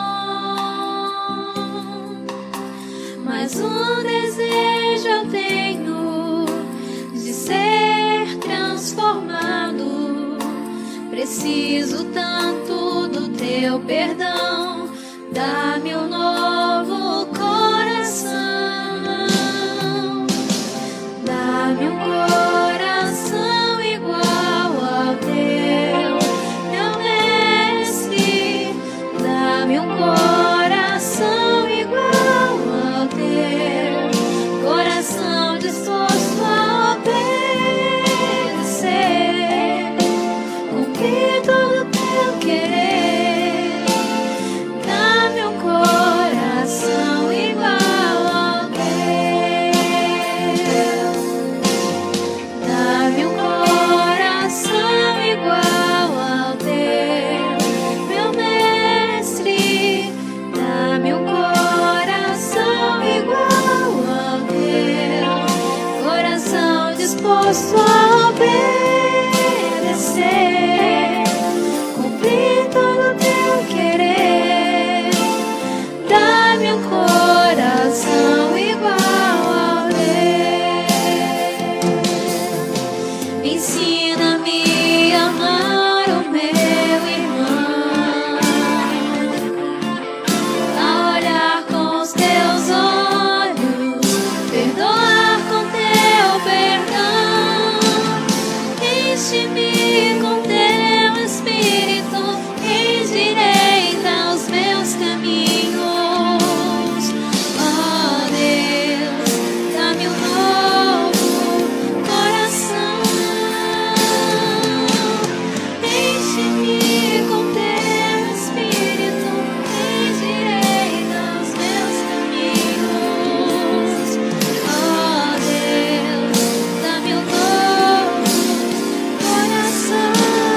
bom, mas um desejo eu tenho de ser transformado. Preciso tanto do teu perdão, dá-me um novo coração, dá-me um coração igual ao teu, meu mestre, dá-me um coração igual ao teu, coração disposto a obedecer, cumprir todo o teu querer, dá-me um coração igual ao teu, dá-me um coração igual ao teu, meu mestre, dá-me um coração igual ao teu, coração disposto a obedecer, cumprir todo o teu querer, dá-me um coração igual ao teu. Ensina-me a amar o meu irmão, a olhar com os teus olhos, perdoar com teu perdão, enche-me com teu espírito, endireita os meus caminhos. Ó Deus, dá-me um novo coração, enche-me com teu espírito, endireita os meus caminhos. Ó Deus, dá-me um novo coração,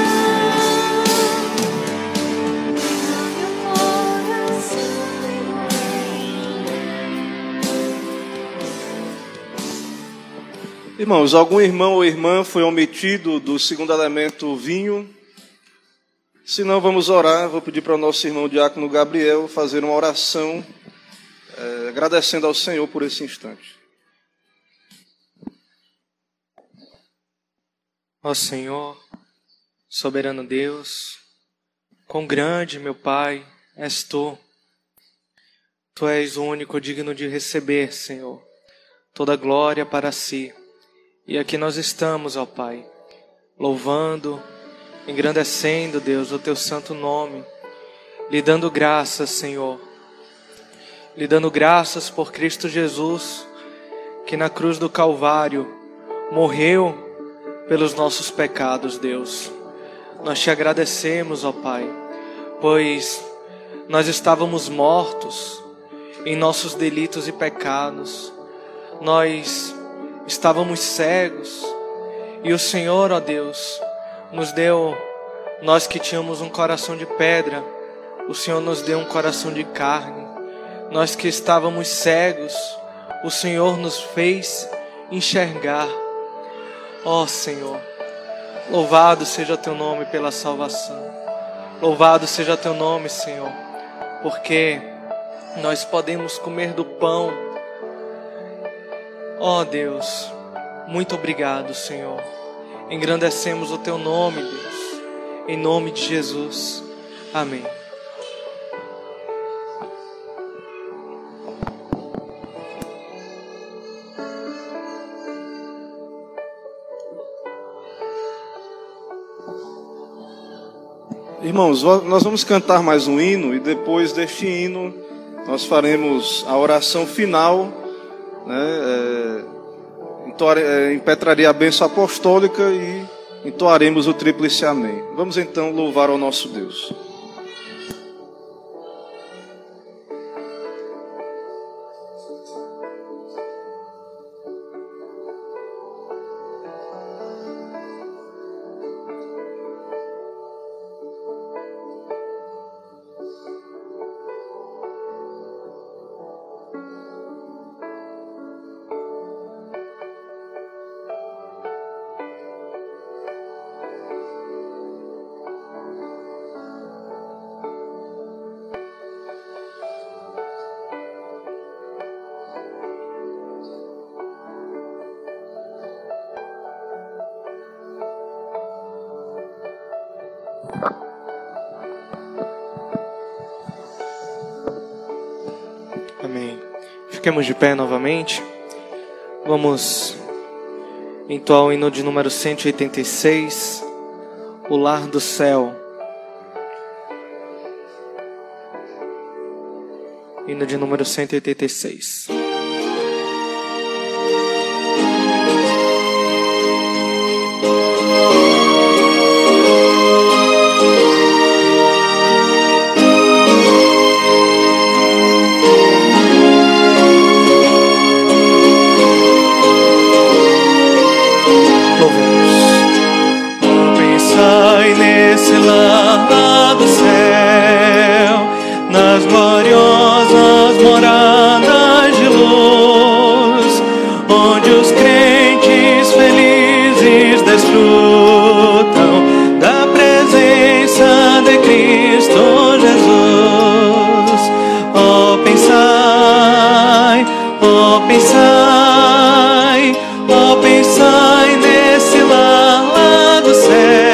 dá-me um coração igual. Irmãos, algum irmão ou irmã foi omitido do segundo elemento, vinho? Se não, vamos orar. Vou pedir para o nosso irmão diácono Gabriel fazer uma oração, eh, agradecendo ao Senhor por esse instante. Ó Senhor, soberano Deus, quão grande, meu Pai, és Tu. Tu és o único digno de receber, Senhor, toda a glória para si. E aqui nós estamos, ó Pai, louvando, engrandecendo, Deus, o Teu santo nome. lhe dando graças, Senhor, lhe dando graças por Cristo Jesus, que na cruz do Calvário morreu pelos nossos pecados, Deus. Nós te agradecemos, ó Pai, pois nós estávamos mortos em nossos delitos e pecados. Nós estávamos cegos e o Senhor, ó Deus, nos deu, nós que tínhamos um coração de pedra, o Senhor nos deu um coração de carne. Nós que estávamos cegos, o Senhor nos fez enxergar. Ó Senhor, louvado seja teu nome pela salvação. Louvado seja teu nome, Senhor, porque nós podemos comer do pão. Ó Deus, muito obrigado, Senhor. Engrandecemos o teu nome, Deus, em nome de Jesus. Amém. Irmãos, nós vamos cantar mais um hino e depois deste hino nós faremos a oração final, né, é, impetraria a bênção apostólica e entoaremos o tríplice amém. Vamos então louvar ao nosso Deus. Amém. Fiquemos de pé novamente. Vamos entoar o hino de número cento e oitenta e seis, O Lar do Céu. Hino de número cento e oitenta e seis. Nesse lar lá do céu, nas gloriosas moradas de luz, onde os crentes felizes desfrutam da presença de Cristo Jesus. Oh, pensai, oh, pensai, oh, pensai nesse lar lá do céu.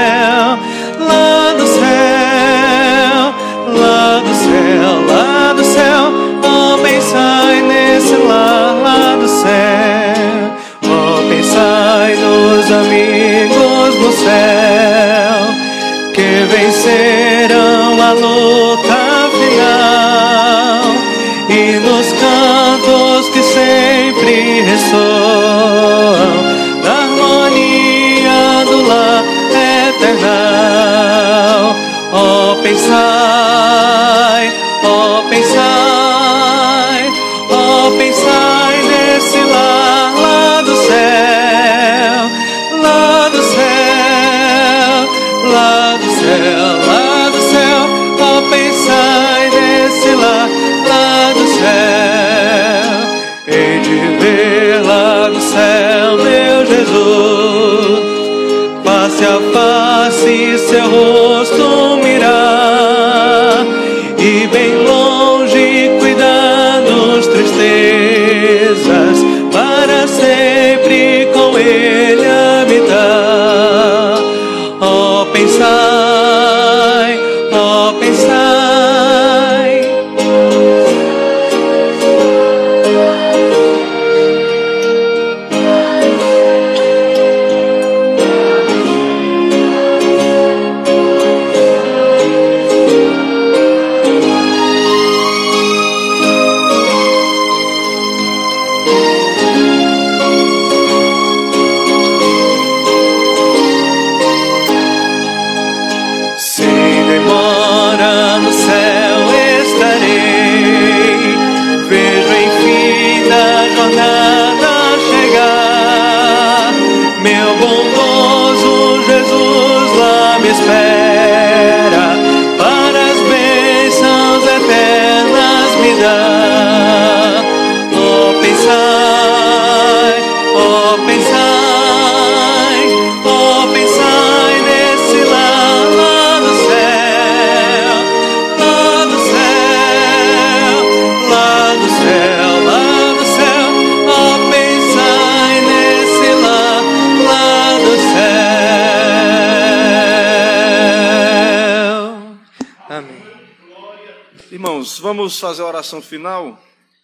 Amigos no céu que vencerão a luta final, e nos cantos que sempre ressoam da harmonia do lar eternal. Oh, pensai, oh, pensai, oh, pensai nesse lar lá do céu. Lá do céu, lá do céu, lá do céu, oh, pensai nesse lá, lá do céu. Hei de ver lá do céu, meu Jesus, face a face seu rosto mirar, e bem longe cuidados, tristezas, para sempre com ele habitar. Oh, pensai, oh, pensai. Irmãos, vamos fazer a oração final?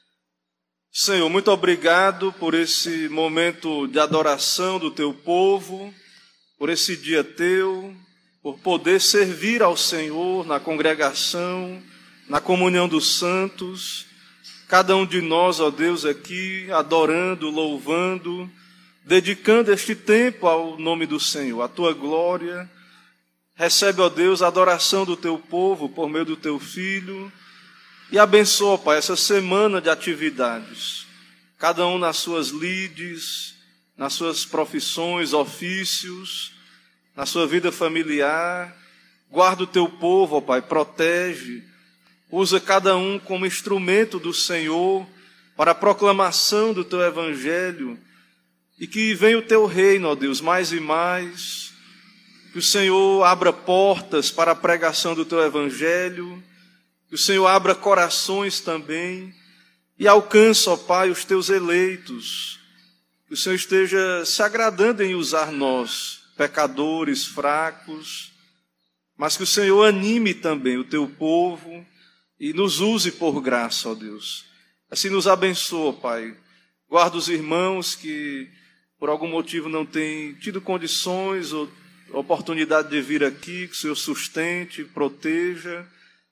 Senhor, muito obrigado por esse momento de adoração do teu povo, por esse dia teu, por poder servir ao Senhor na congregação, na comunhão dos santos, cada um de nós, ó Deus, aqui adorando, louvando, dedicando este tempo ao nome do Senhor, à tua glória. Recebe, ó Deus, a adoração do teu povo por meio do teu Filho e abençoa, Pai, essa semana de atividades, cada um nas suas lides, nas suas profissões, ofícios, na sua vida familiar. Guarda o teu povo, ó Pai, protege, usa cada um como instrumento do Senhor para a proclamação do teu evangelho e que venha o teu reino, ó Deus, mais e mais, que o Senhor abra portas para a pregação do teu evangelho, que o Senhor abra corações também e alcance, ó Pai, os teus eleitos. Que o Senhor esteja se agradando em usar nós, pecadores, fracos, mas que o Senhor anime também o teu povo e nos use por graça, ó Deus. Assim nos abençoa, Pai. Guarda os irmãos que por algum motivo não têm tido condições ou oportunidade de vir aqui, que o Senhor sustente, proteja,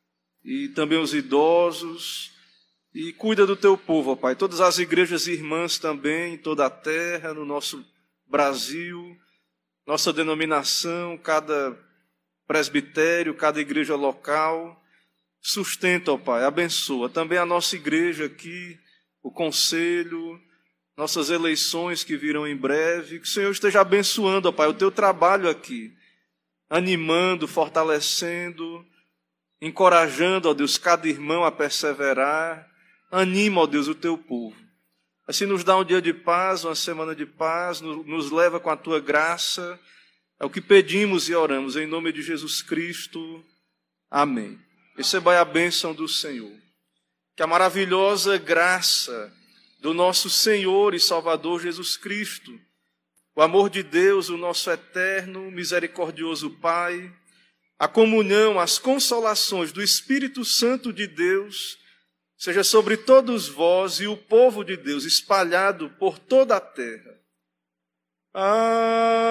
e também os idosos, e cuida do teu povo, ó Pai. Todas as igrejas irmãs também, em toda a terra, no nosso Brasil, nossa denominação, cada presbitério, cada igreja local, sustenta, ó Pai, abençoa. Também a nossa igreja aqui, o conselho, nossas eleições que virão em breve, que o Senhor esteja abençoando, ó Pai, o teu trabalho aqui, animando, fortalecendo, encorajando, ó Deus, cada irmão a perseverar. Anima, ó Deus, o teu povo. Assim nos dá um dia de paz, uma semana de paz, nos leva com a tua graça. É o que pedimos e oramos em nome de Jesus Cristo. Amém. Receba a bênção do Senhor. Que a maravilhosa graça do nosso Senhor e Salvador Jesus Cristo, o amor de Deus, o nosso eterno, misericordioso Pai, a comunhão, as consolações do Espírito Santo de Deus, seja sobre todos vós e o povo de Deus espalhado por toda a terra. Amém.